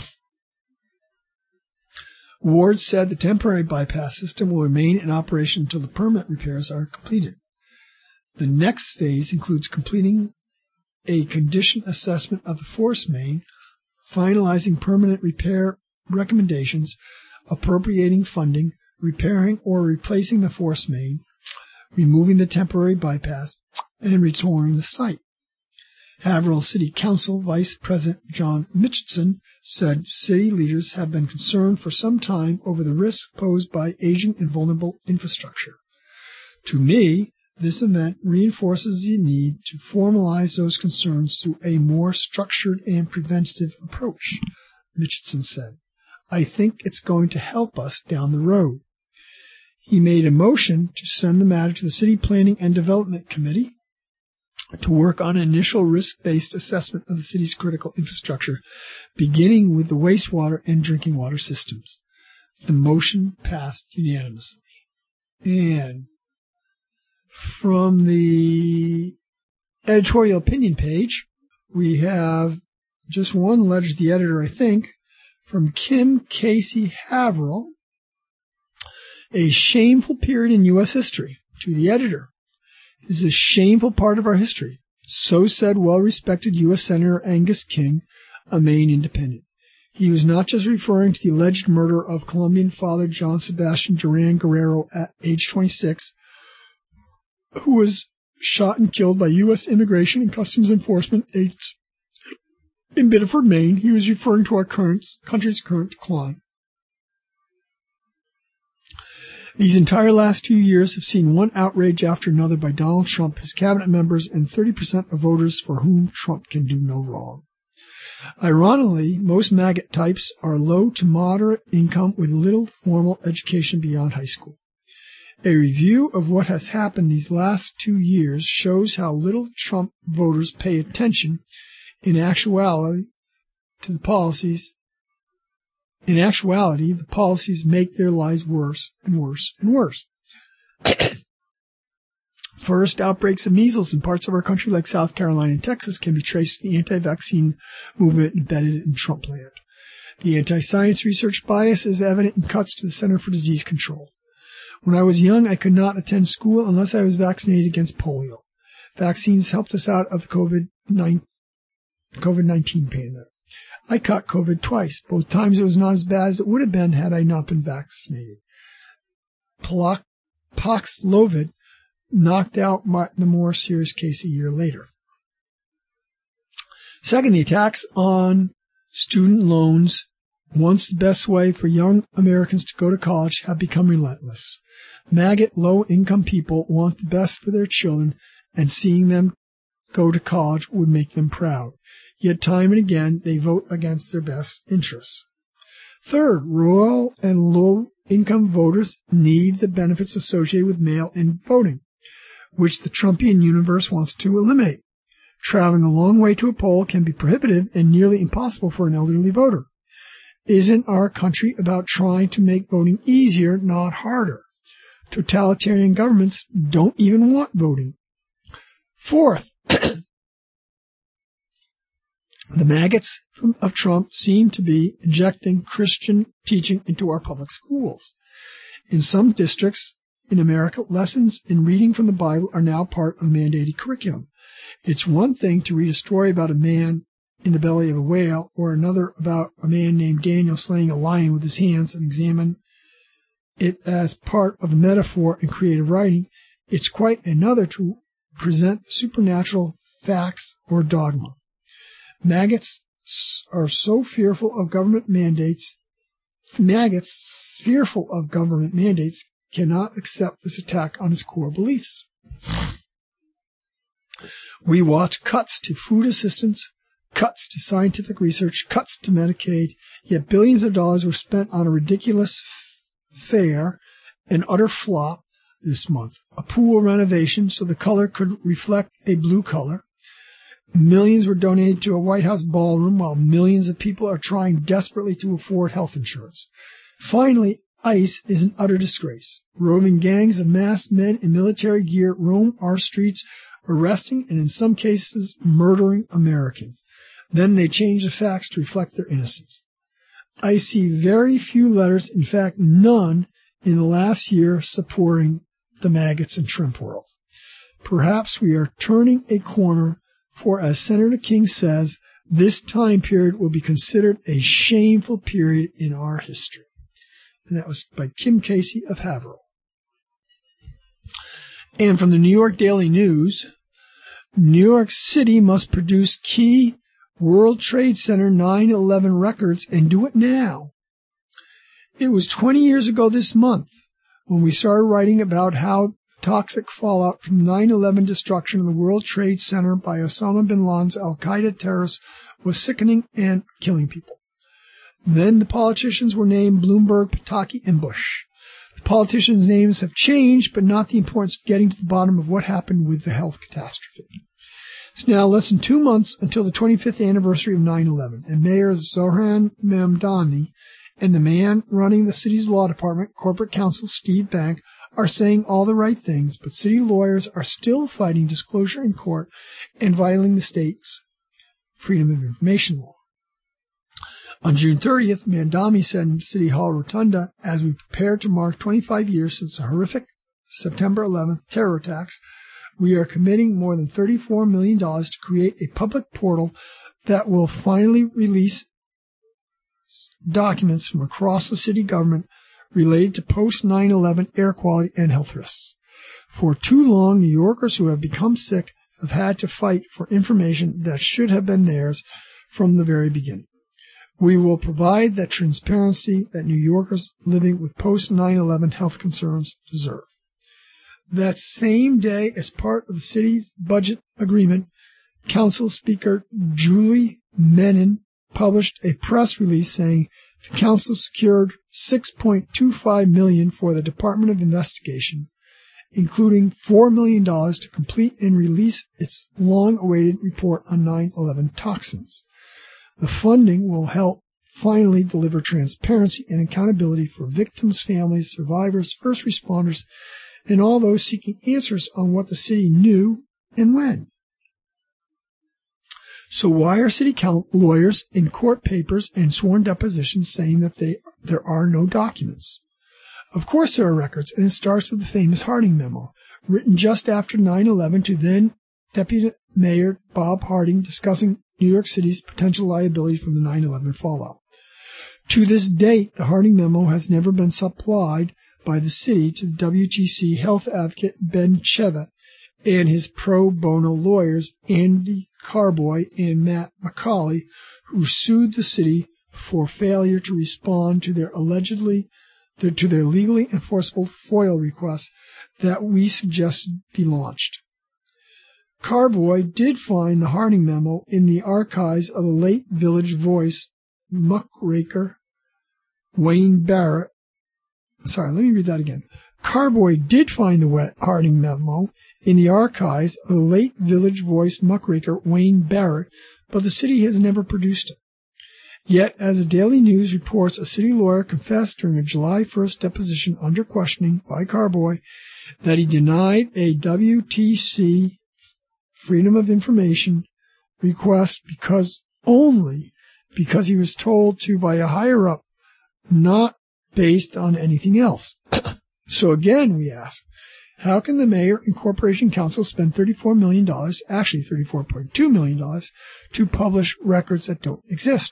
Speaker 1: Ward said the temporary bypass system will remain in operation until the permanent repairs are completed. The next phase includes completing a condition assessment of the force main, finalizing permanent repair recommendations, appropriating funding, repairing or replacing the force main, removing the temporary bypass, and retouring the site. Haverhill City Council Vice President John Mitchison said city leaders have been concerned for some time over the risks posed by aging and vulnerable infrastructure. To me, this event reinforces the need to formalize those concerns through a more structured and preventative approach, Mitchison said. I think it's going to help us down the road. He made a motion to send the matter to the City Planning and Development Committee to work on an initial risk-based assessment of the city's critical infrastructure, beginning with the wastewater and drinking water systems. The motion passed unanimously. And from the editorial opinion page, we have just one letter to the editor, I think, from Kim Casey Haverhill. A shameful period in U S history. To the editor, this is a shameful part of our history. So said well-respected U S Senator Angus King, a Maine independent. He was not just referring to the alleged murder of Colombian father John Sebastian Duran Guerrero at age twenty-six, who was shot and killed by U S Immigration and Customs Enforcement agents in Biddeford, Maine. He was referring to our current country's current decline. These entire last two years have seen one outrage after another by Donald Trump, his cabinet members, and thirty percent of voters for whom Trump can do no wrong. Ironically, most maggot types are low to moderate income with little formal education beyond high school. A review of what has happened these last two years shows how little Trump voters pay attention in actuality to the policies. In actuality, the policies make their lives worse and worse and worse. First, outbreaks of measles in parts of our country like South Carolina and Texas can be traced to the anti-vaccine movement embedded in Trump land. The anti-science research bias is evident in cuts to the Center for Disease Control. When I was young, I could not attend school unless I was vaccinated against polio. Vaccines helped us out of the COVID nineteen pandemic. I caught COVID twice. Both times it was not as bad as it would have been had I not been vaccinated. Paxlovid knocked out my, the more serious case a year later. Second, the attacks on student loans, once the best way for young Americans to go to college, have become relentless. Maggot, low-income people want the best for their children, and seeing them go to college would make them proud. Yet time and again, they vote against their best interests. Third, rural and low-income voters need the benefits associated with mail-in voting, which the Trumpian universe wants to eliminate. Traveling a long way to a poll can be prohibitive and nearly impossible for an elderly voter. Isn't our country about trying to make voting easier, not harder? Totalitarian governments don't even want voting. Fourth, the maggots of Trump seem to be injecting Christian teaching into our public schools. In some districts in America, lessons in reading from the Bible are now part of mandated curriculum. It's one thing to read a story about a man in the belly of a whale, or another about a man named Daniel slaying a lion with his hands, and examine it as part of a metaphor in creative writing. It's quite another to present supernatural facts or dogma. Maggots are so fearful of government mandates, maggots fearful of government mandates cannot accept this attack on his core beliefs. We watch cuts to food assistance, cuts to scientific research, cuts to Medicaid, yet billions of dollars were spent on a ridiculous f- fair, an utter flop this month. A pool renovation so the color could reflect a blue color. Millions were donated to a White House ballroom while millions of people are trying desperately to afford health insurance. Finally, ICE is an utter disgrace. Roving gangs of masked men in military gear roam our streets, arresting and in some cases murdering Americans. Then they change the facts to reflect their innocence. I see very few letters, in fact none, in the last year supporting the maggots and Trump world. Perhaps we are turning a corner, for as Senator King says, this time period will be considered a shameful period in our history. And that was by Kim Casey of Haverhill. And from the New York Daily News, New York City must produce key World Trade Center nine eleven records and do it now. It was twenty years ago this month when we started writing about how the toxic fallout from nine eleven destruction of the World Trade Center by Osama bin Laden's al-Qaeda terrorists was sickening and killing people. Then the politicians were named Bloomberg, Pataki, and Bush. The politicians' names have changed, but not the importance of getting to the bottom of what happened with the health catastrophe. It's now less than two months until the twenty-fifth anniversary of nine eleven, and Mayor Zohran Mamdani and the man running the city's law department, corporate counsel Steve Bank, are saying all the right things, but city lawyers are still fighting disclosure in court and violating the state's Freedom of Information law. On June thirtieth, Mamdani said in City Hall Rotunda, as we prepare to mark twenty-five years since the horrific September eleventh terror attacks, we are committing more than thirty-four million dollars to create a public portal that will finally release documents from across the city government related to post nine eleven air quality and health risks. For too long, New Yorkers who have become sick have had to fight for information that should have been theirs from the very beginning. We will provide that transparency that New Yorkers living with post nine eleven health concerns deserve. That same day, as part of the city's budget agreement, Council Speaker Julie Menin published a press release saying the council secured six point two five million dollars for the Department of Investigation, including four million dollars to complete and release its long-awaited report on nine eleven toxins. The funding will help finally deliver transparency and accountability for victims, families, survivors, first responders, and all those seeking answers on what the city knew and when. So why are city count lawyers in court papers and sworn depositions saying that they, there are no documents? Of course there are records, and it starts with the famous Harding memo, written just after nine eleven to then Deputy Mayor Bob Harding discussing New York City's potential liability from the nine eleven fallout. To this date, the Harding memo has never been supplied by the city to the W T C health advocate Ben Chevet and his pro bono lawyers Andy Carboy and Matt McCauley, who sued the city for failure to respond to their allegedly to their legally enforceable FOIL requests that we suggested be launched. Carboy did find the Harding memo in the archives of the late Village Voice muckraker Wayne Barrett. Sorry, let me read that again. Carboy did find the Harding memo in the archives of the late Village Voice muckraker Wayne Barrett, but the city has never produced it. Yet, as the Daily News reports, a city lawyer confessed during a July first deposition under questioning by Carboy that he denied a W T C Freedom of Information request because only because he was told to by a higher-up, not based on anything else. So again, we ask, how can the mayor and corporation council spend thirty-four million dollars, actually thirty-four point two million dollars, to publish records that don't exist?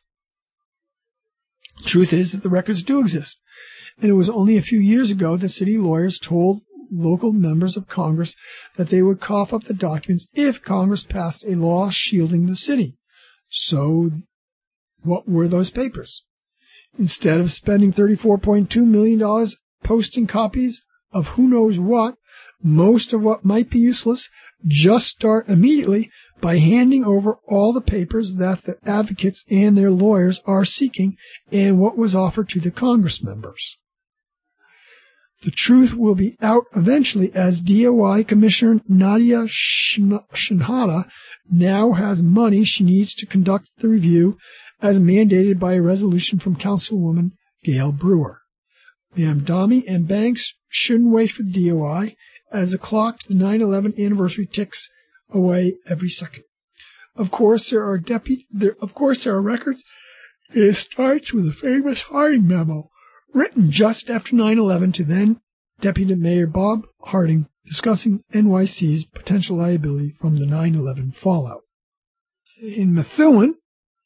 Speaker 1: Truth is that the records do exist, and it was only a few years ago that city lawyers told local members of Congress that they would cough up the documents if Congress passed a law shielding the city. So what were those papers? Instead of spending thirty-four point two million dollars posting copies of who knows what, most of what might be useless, just start immediately by handing over all the papers that the advocates and their lawyers are seeking and what was offered to the Congress members. The truth will be out eventually, as D O I Commissioner Nadia Shinhada now has money she needs to conduct the review as mandated by a resolution from Councilwoman Gail Brewer. Mamdani and Banks shouldn't wait for the D O I, as the clock to the nine eleven anniversary ticks away every second. Of course, there are deputy. There, of course, there are records. It starts with the famous Harding memo, written just after nine eleven to then Deputy Mayor Bob Harding, discussing N Y C's potential liability from the nine eleven fallout. In Methuen,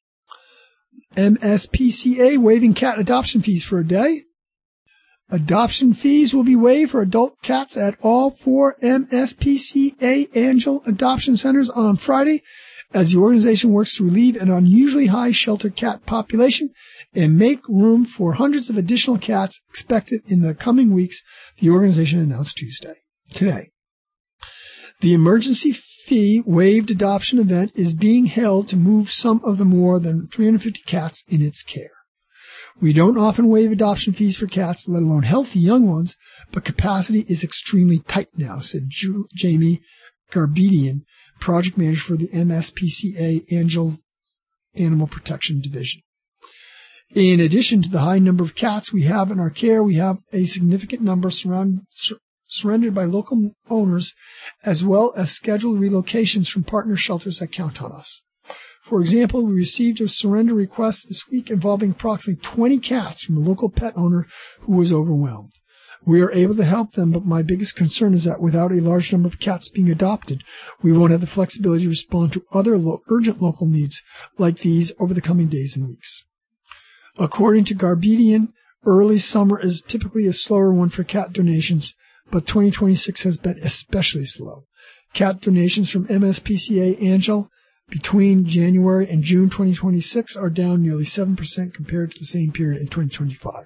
Speaker 1: M S P C A waiving cat adoption fees for a day. Adoption fees will be waived for adult cats at all four M S P C A Angel adoption centers on Friday, as the organization works to relieve an unusually high shelter cat population and make room for hundreds of additional cats expected in the coming weeks, the organization announced Tuesday. Today. The emergency fee waived adoption event is being held to move some of the more than three hundred fifty cats in its care. We don't often waive adoption fees for cats, let alone healthy young ones, but capacity is extremely tight now, said Ju- Jamie Garbedian, project manager for the M S P C A Angel Animal Protection Division. In addition to the high number of cats we have in our care, we have a significant number surround, sur- surrendered by local owners, as well as scheduled relocations from partner shelters that count on us. For example, we received a surrender request this week involving approximately twenty cats from a local pet owner who was overwhelmed. We are able to help them, but my biggest concern is that without a large number of cats being adopted, we won't have the flexibility to respond to other lo- urgent local needs like these over the coming days and weeks. According to Garbedian, early summer is typically a slower one for cat donations, but twenty twenty-six has been especially slow. Cat donations from M S P C A Angel between January and June twenty twenty-six are down nearly seven percent compared to the same period in twenty twenty-five.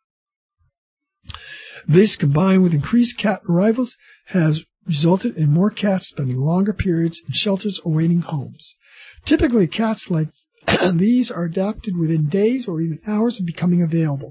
Speaker 1: This, combined with increased cat arrivals, has resulted in more cats spending longer periods in shelters awaiting homes. Typically, cats like these are adopted within days or even hours of becoming available.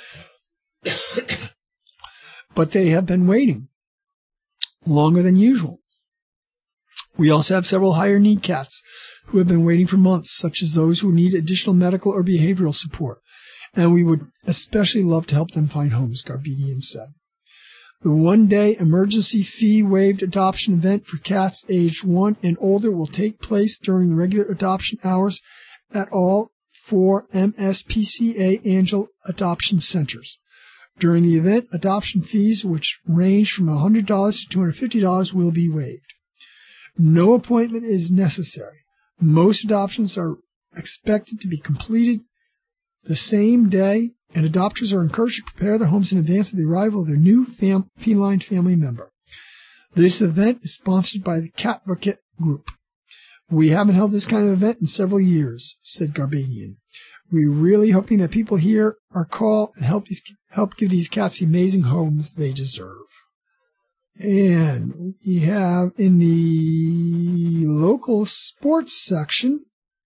Speaker 1: But they have been waiting longer than usual. We also have several higher need cats who have been waiting for months, such as those who need additional medical or behavioral support, and we would especially love to help them find homes, Garbedian said. The one-day emergency fee waived adoption event for cats aged one and older will take place during regular adoption hours at all four M S P C A Angel adoption centers. During the event, adoption fees, which range from one hundred dollars to two hundred fifty dollars, will be waived. No appointment is necessary. Most adoptions are expected to be completed the same day, and adopters are encouraged to prepare their homes in advance of the arrival of their new fam- feline family member. This event is sponsored by the Catvocate Group. We haven't held this kind of event in several years, said Garbedian. We're really hoping that people hear our call and help these, help give these cats the amazing homes they deserve. And we have in the local sports section,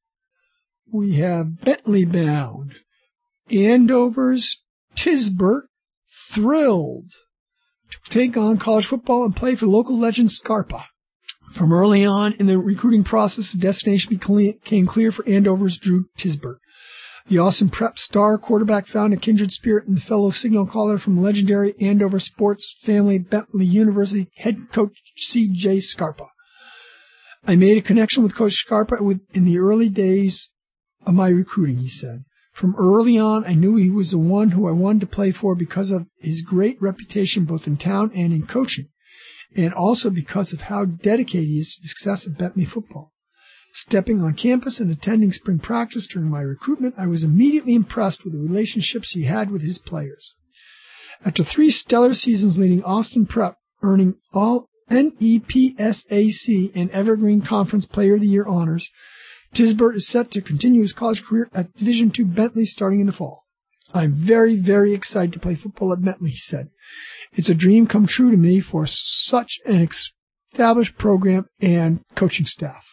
Speaker 1: we have Bentley bound. Andover's Tisbert thrilled to take on college football and play for local legend Scarpa. From early on in the recruiting process, the destination became clear for Andover's Drew Tisbert. The Austin Prep star quarterback found a kindred spirit in the fellow signal caller from legendary Andover sports family Bentley University head coach C J Scarpa. I made a connection with Coach Scarpa in the early days of my recruiting, he said. From early on, I knew he was the one who I wanted to play for because of his great reputation both in town and in coaching, and also because of how dedicated he is to the success of Bentley football. Stepping on campus and attending spring practice during my recruitment, I was immediately impressed with the relationships he had with his players. After three stellar seasons leading Austin Prep, earning all N E P S A C and Evergreen Conference Player of the Year honors, Tisbert is set to continue his college career at Division two Bentley starting in the fall. I'm very, very excited to play football at Bentley, he said. It's a dream come true to me for such an established program and coaching staff.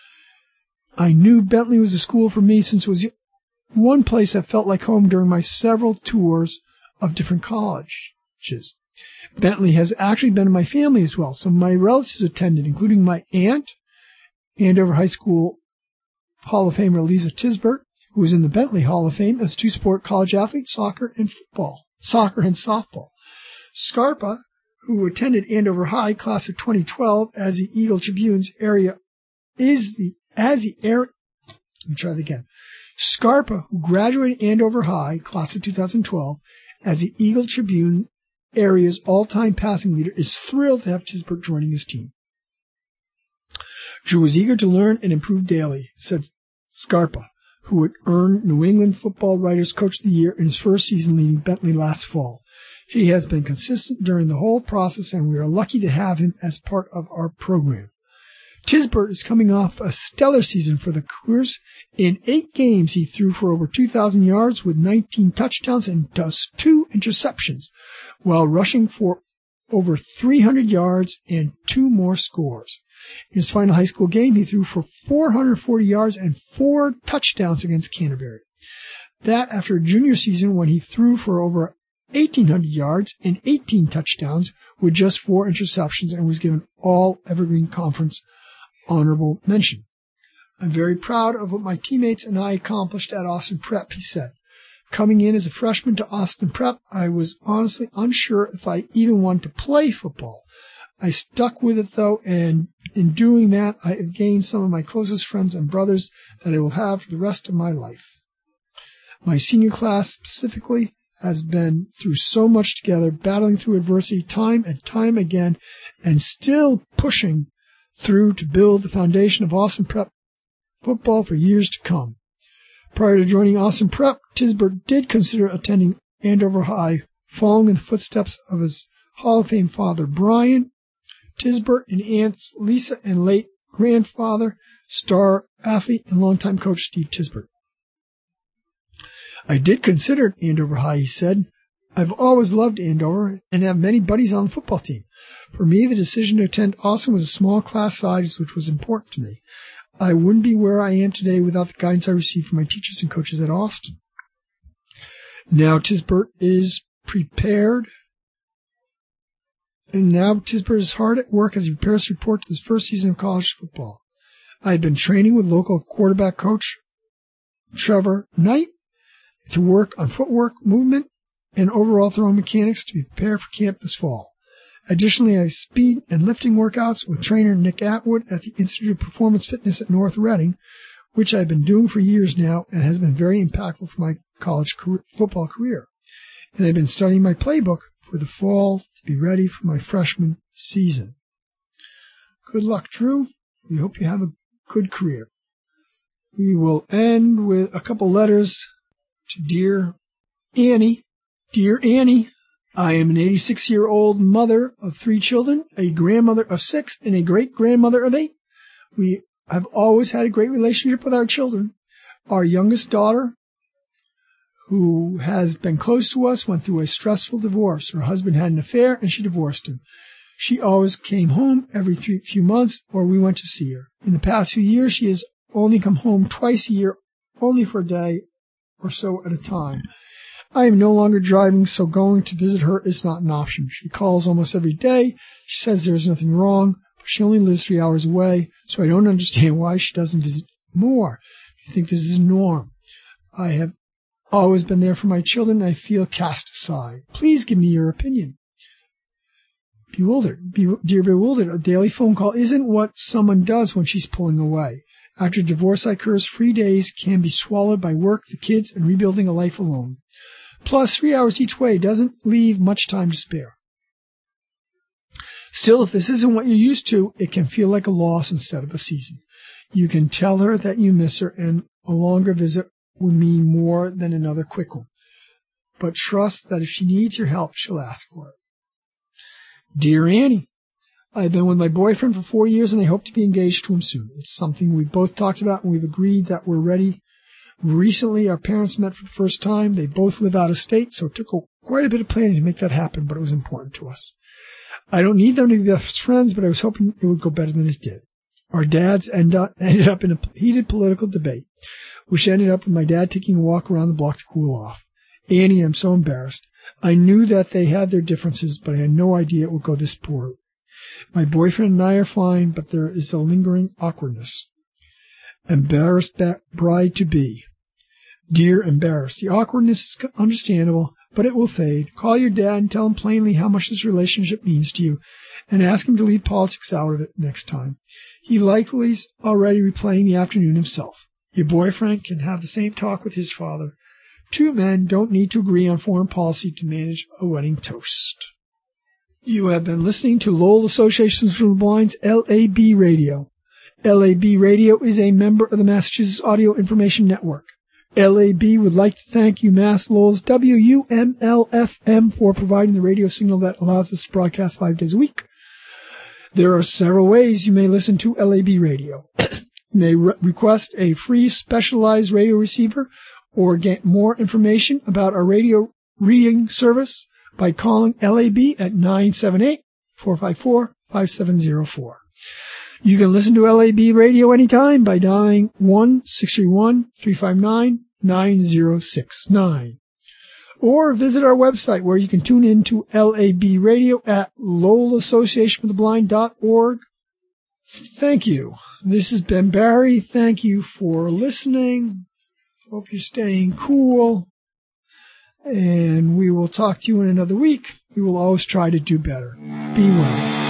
Speaker 1: I knew Bentley was a school for me since it was one place that felt like home during my several tours of different colleges. Bentley has actually been in my family as well. Some of my relatives attended, including my aunt, Andover High School Hall of Famer Lisa Tisbert, who was in the Bentley Hall of Fame as a two-sport college athlete, soccer and football, soccer and softball. Scarpa, who attended Andover High class of twenty twelve as the Eagle Tribune's area, is the as the area. Let me try that again. Scarpa, who graduated Andover High class of two thousand twelve as the Eagle Tribune area's all-time passing leader, is thrilled to have Tisbert joining his team. Drew was eager to learn and improve daily, said Scarpa, who had earned New England Football Writers Coach of the Year in his first season leading Bentley last fall. He has been consistent during the whole process, and we are lucky to have him as part of our program. Tisbert is coming off a stellar season for the Cougars. In eight games, he threw for over two thousand yards with nineteen touchdowns and just two interceptions, while rushing for over three hundred yards and two more scores. In his final high school game, he threw for four hundred forty yards and four touchdowns against Canterbury. That after a junior season when he threw for over eighteen hundred yards and eighteen touchdowns with just four interceptions and was given all Evergreen Conference honorable mention. I'm very proud of what my teammates and I accomplished at Austin Prep, he said. Coming in as a freshman to Austin Prep, I was honestly unsure if I even wanted to play football. I stuck with it, though, and in doing that, I have gained some of my closest friends and brothers that I will have for the rest of my life. My senior class specifically has been through so much together, battling through adversity time and time again, and still pushing through to build the foundation of Austin Prep football for years to come. Prior to joining Austin Prep, Tisbert did consider attending Andover High, following in the footsteps of his Hall of Fame father, Brian Tisbert, and aunts Lisa and late grandfather, star athlete and longtime coach Steve Tisbert. I did consider Andover High, he said. I've always loved Andover and have many buddies on the football team. For me, the decision to attend Austin was a small class size, which was important to me. I wouldn't be where I am today without the guidance I received from my teachers and coaches at Austin. Now Tisbert is prepared, and now Tisbert is hard at work as he prepares to report to his first season of college football. I have been training with local quarterback coach Trevor Knight to work on footwork, movement, and overall throwing mechanics to be prepared for camp this fall. Additionally, I have speed and lifting workouts with trainer Nick Atwood at the Institute of Performance Fitness at North Reading, which I've been doing for years now and has been very impactful for my college career, football career. And I've been studying my playbook for the fall to be ready for my freshman season. Good luck, Drew. We hope you have a good career. We will end with a couple letters to dear Annie. Dear Annie, I am an eighty-six-year-old mother of three children, a grandmother of six, and a great-grandmother of eight. We have always had a great relationship with our children. Our youngest daughter, who has been close to us, went through a stressful divorce. Her husband had an affair, and she divorced him. She always came home every three, few months, or we went to see her. In the past few years, she has only come home twice a year, only for a day or so at a time. I am no longer driving, so going to visit her is not an option. She calls almost every day. She says there is nothing wrong, but she only lives three hours away, so I don't understand why she doesn't visit more. I think this is a norm. I have always been there for my children, and I feel cast aside. Please give me your opinion. Bewildered. Be- dear Bewildered, a daily phone call isn't what someone does when she's pulling away. After divorce occurs, free days can be swallowed by work, the kids, and rebuilding a life alone. Plus, three hours each way doesn't leave much time to spare. Still, if this isn't what you're used to, it can feel like a loss instead of a season. You can tell her that you miss her, and a longer visit would mean more than another quick one. But trust that if she needs your help, she'll ask for it. Dear Annie, I've been with my boyfriend for four years, and I hope to be engaged to him soon. It's something we've both talked about, and we've agreed that we're ready. Recently, our parents met for the first time. They both live out of state, so it took a, quite a bit of planning to make that happen, but it was important to us. I don't need them to be best friends, but I was hoping it would go better than it did. Our dads end up, ended up in a heated political debate, which ended up with my dad taking a walk around the block to cool off. Annie, I'm so embarrassed. I knew that they had their differences, but I had no idea it would go this poorly. My boyfriend and I are fine, but there is a lingering awkwardness. Embarrassed bride-to-be. Dear embarrassed, the awkwardness is understandable, but it will fade. Call your dad and tell him plainly how much this relationship means to you, and ask him to leave politics out of it next time. He likely is already replaying the afternoon himself. Your boyfriend can have the same talk with his father. Two men don't need to agree on foreign policy to manage a wedding toast. You have been listening to Lowell Associations for the Blind's L A B Radio. L A B Radio is a member of the Massachusetts Audio Information Network. L A B would like to thank UMass Lowell's W U M L F M for providing the radio signal that allows us to broadcast five days a week. There are several ways you may listen to L A B Radio. You may re- request a free specialized radio receiver or get more information about our radio reading service by calling L A B at nine seven eight, four five four, five seven zero four. You can listen to L A B Radio anytime by dialing one six three one, three five nine, nine zero six nine. Or visit our website where you can tune in to L A B Radio at lowell association for the blind dot org. Thank you. This is Ben Barry. Thank you for listening. Hope you're staying cool. And we will talk to you in another week. We will always try to do better. Be well.